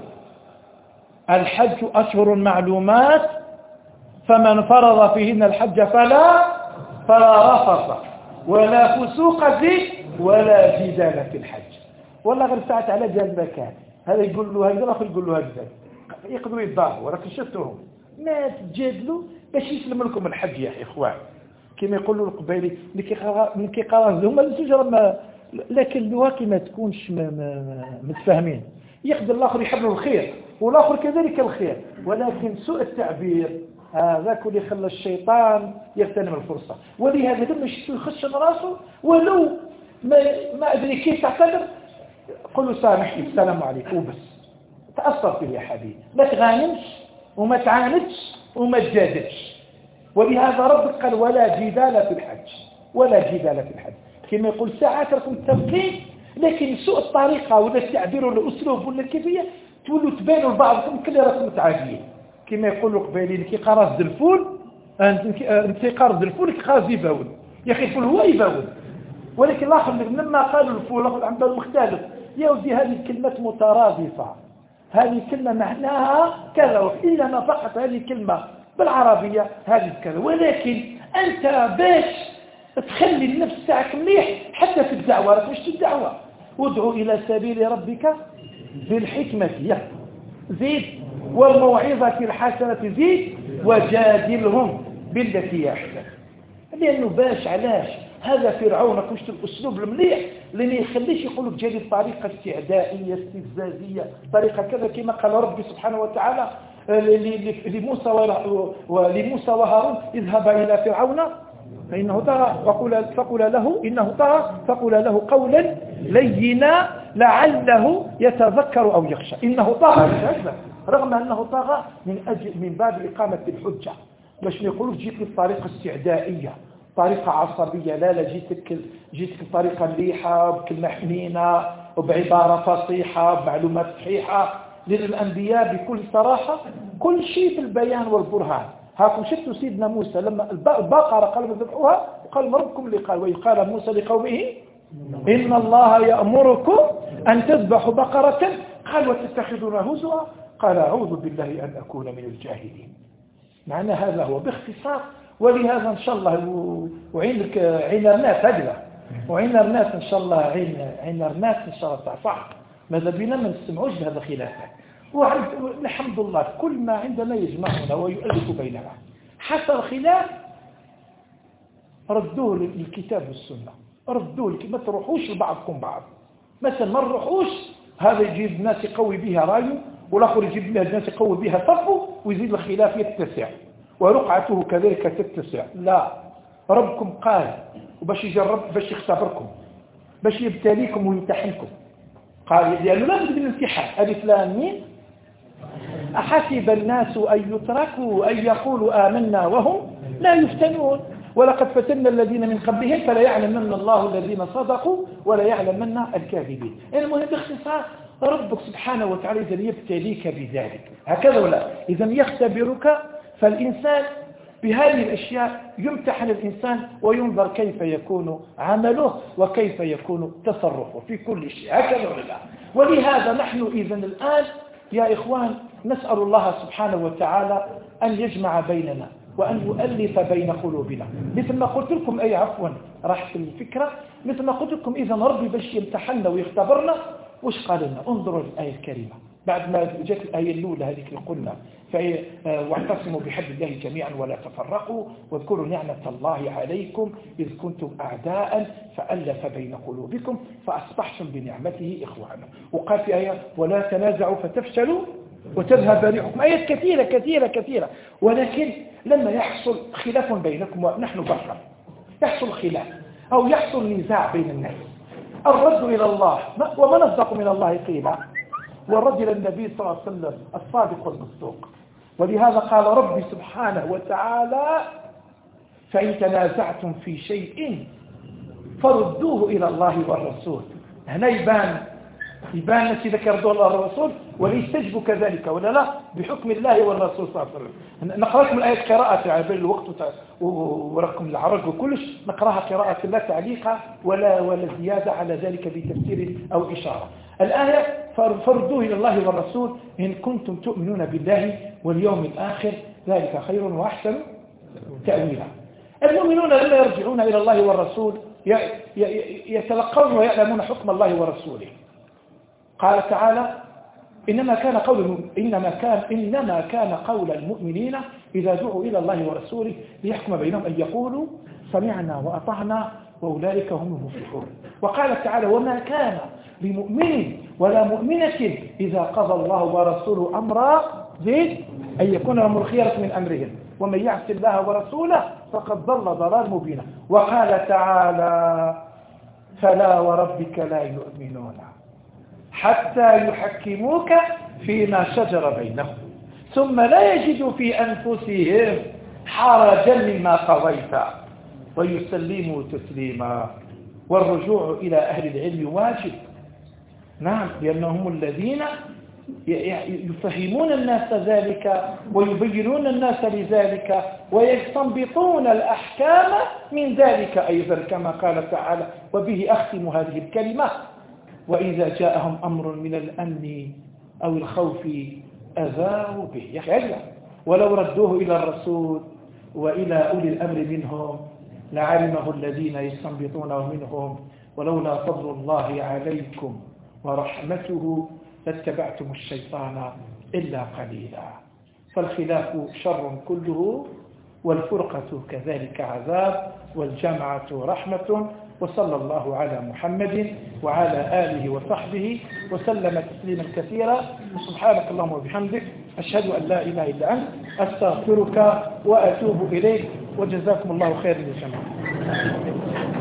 الحج أشهر معلومات فمن فرض فيهن الحج فلا فلا رفض ولا فسوق فيه ولا جدال في الحج. والله غير ساعت على جال المكان هذا يقول له هكذا الاخر يقول له هكذا، يقدروا يتضاربوا ولكن شفتوهم ما تجادلوا باش يسلم لكم الحج يا اخوان. كما يقولوا القبيلي من كيقراو هما الزوج لكن اللغه كما تكونش متفاهمين، يقدر الاخر يحب الخير والاخر كذلك الخير، ولكن سوء التعبير هذاك اللي خلى الشيطان يغتنم الفرصه. ولهذا لما يشتو يخش راسه ولو ما ما ادري كيف تعتذر قل له سامحني السلام عليكم وبس، تاثر فيه يا حبيبي، ما تغانمش وما تعاندش وما تجادلش. ولهذا ربك قال ولا جدال في الحج ولا جدال في الحج. كما يقول ساعات راكم متفقين لكن سوء الطريقه ولا التعبير ولا الاسلوب ولا الكيفيه تولوا تبانوا لبعضكم كل راكم متعادلين. كما يقولوا قبيلين كي قراص الفول انت قارص الفول كي قارص يباول يا اخي الفول هو يباول، ولكن الاخر لما قالوا الفول الاخر عن باله مختلف. يا ودي هذه الكلمات مترادفه، هذه كلمه معناها كذا انما فقط هذه كلمه بالعربيه هذه كذا، ولكن انت باش تخلي النفس تاعك مليح حتى في الدعوه راك مش الدعوه وادعو الى سبيل ربك بالحكمه يا زيد والموعظة الحسنة زيد وجادلهم بالتي هي أحسن. لأنه باش علاش هذا فرعون كشت الأسلوب المليح لأنه يخليش يقولوا بجانب طريقة استعدائية استفزازية طريقة كذا كما قال ربي سبحانه وتعالى لموسى ولموسى وهارون اذهبا إلى فرعون فإنه طغى فقول, فقول له إنه طغى فقول له قولا لينا لعله يتذكر أو يخشى. إنه طغى رغم أنه طغى من أجل من باب إقامة الحجة، باش ما يقولوش جيت بطريقة استعدائية، طريقة عصبية، لا لا جيتك جيتك بطريقة مليحة بكلمة حنينة وبعبارة فصيحة بمعلومات صحيحة. للأنبياء بكل صراحة كل شيء في البيان والبرهان. هاكم شفتوا سيدنا موسى لما البقرة قالوا ذبحوها وقال ربكم اللي قال، ويقال موسى لقومه إن الله يأمركم أن تذبحوا بقرة قال وتتخذون هزوا قال أعوذ بالله أن أكون من الجاهلين. معنى هذا هو باختصار. ولهذا إن شاء الله وعينك عين الناس هجلة وعين الناس إن شاء الله عين عين الناس إن شاء الله صح. ماذا بنا ما نسمعوش بهذا الخلافات، والحمد لله كل ما عندنا يجمعنا ويؤلف بيننا. حتى الخلاف ردوه للكتاب والسنة، ردوه ما تروحوش لبعضكم بعض. مثلا ما نروحوش هذا يجيب ناس يقوي بها رايه والآخر يجيب ناس يقوي بها صفه ويزيد الخلاف يتسع ورقعته كذلك تتسع. لا، ربكم قال وباش يجرب باش يختبركم باش يبتليكم ويمتحنكم. قال لأنه لا بد من الامتحان. ألف لام ميم أحسب الناس أن يتركوا أن يقولوا آمنا وهم لا يفتنون ولقد فتنا الذين من قبلهم فلا يعلمن الله الذين صدقوا ولا يعلمن الكاذبين. المهم باختصار ربك سبحانه وتعالى إذا يبتليك بذلك هكذا ولا إذا يختبرك، فالإنسان بهذه الأشياء يمتحن الإنسان وينظر كيف يكون عمله وكيف يكون تصرفه في كل شيء هكذا ولا لا. ولهذا نحن إذا الآن يا إخوان نسأل الله سبحانه وتعالى أن يجمع بيننا وأن يؤلف بين قلوبنا. مثل ما قلت لكم أي عفوا راحت الفكرة، مثل ما قلت لكم إذا ربي باش يمتحننا ويختبرنا وش قال لنا؟ انظروا الآية الكريمة بعد ما جاءت الآية الأولى هذه اللي قلنا واعتصموا بحبل الله جميعا ولا تفرقوا واذكروا نعمة الله عليكم إذ كنتم أعداء فألف بين قلوبكم فأصبحتم بنعمته إخوانا. وقال في آية ولا تنازعوا فتفشلوا وتذهب ريحكم. آيات كثيرة كثيرة كثيرة. ولكن لما يحصل خلاف بينكم ونحن بشر يحصل خلاف أو يحصل نزاع بين الناس الرد إلى الله وما نصدق من الله قيلا والرد إلى النبي صلى الله عليه وسلم الصادق والمصدوق. ولهذا قال ربي سبحانه وتعالى فإن تنازعتم في شيء فردوه إلى الله والرسول. هنا يبان يبان الناس إذا كردوا الله والرسول وليستجبوا كذلك ولا لا بحكم الله والرسول صلى الله عليه وسلم. نقرأ لكم الآية قراءة على بين الوقت ورقم العرق وكلش نقرأها قراءة لا تعليق ولا ولا زيادة على ذلك بتفسير أو إشارة. الآية فردوه إلى الله والرسول إن كنتم تؤمنون بالله واليوم الآخر ذلك خير وأحسن تأويلا. المؤمنون لما يرجعون إلى الله والرسول يتلقون ويعلمون حكم الله ورسوله. قال تعالى إنما كان قول إنما كان إنما كان قول المؤمنين إذا دعوا إلى الله ورسوله ليحكم بينهم أن يقولوا سمعنا وأطعنا وأولئك هم المفلحون. وقال تعالى وما كان لمؤمن ولا مؤمنة إذا قضى الله ورسوله أمرا زيد أن يكون لهم الخيرة من أمرهم ومن يعص الله ورسوله فقد ضل ضلال مبينا. وقال تعالى فلا وربك لا يؤمنون حتى يحكموك فيما شجر بينهم ثم لا يجدوا في أنفسهم حرجا مما قضيت ويسلموا تسليما. والرجوع إلى أهل العلم واجب. نعم لأنهم الذين يفهمون الناس ذلك ويبينون الناس لذلك ويستنبطون الأحكام من ذلك أيضا كما قال تعالى وبه أختم هذه الكلمة وإذا جاءهم أمر من الأمن أو الخوف أذاعوا به. يا ولو ردوه إلى الرسول وإلى أولي الأمر منهم لعلمه الذين يستنبطونه منهم ولولا فضل الله عليكم ورحمته لاتبعتم الشيطان إلا قليلا. فالخلاف شر كله والفرقة كذلك عذاب والجمعة رحمة. وصلى الله على محمد وعلى آله وصحبه وسلم تسليما كثيرا. سبحانك اللهم وبحمدك أشهد أن لا إله إلا أنت أستغفرك وأتوب إليك. وجزاكم الله خير للجميع.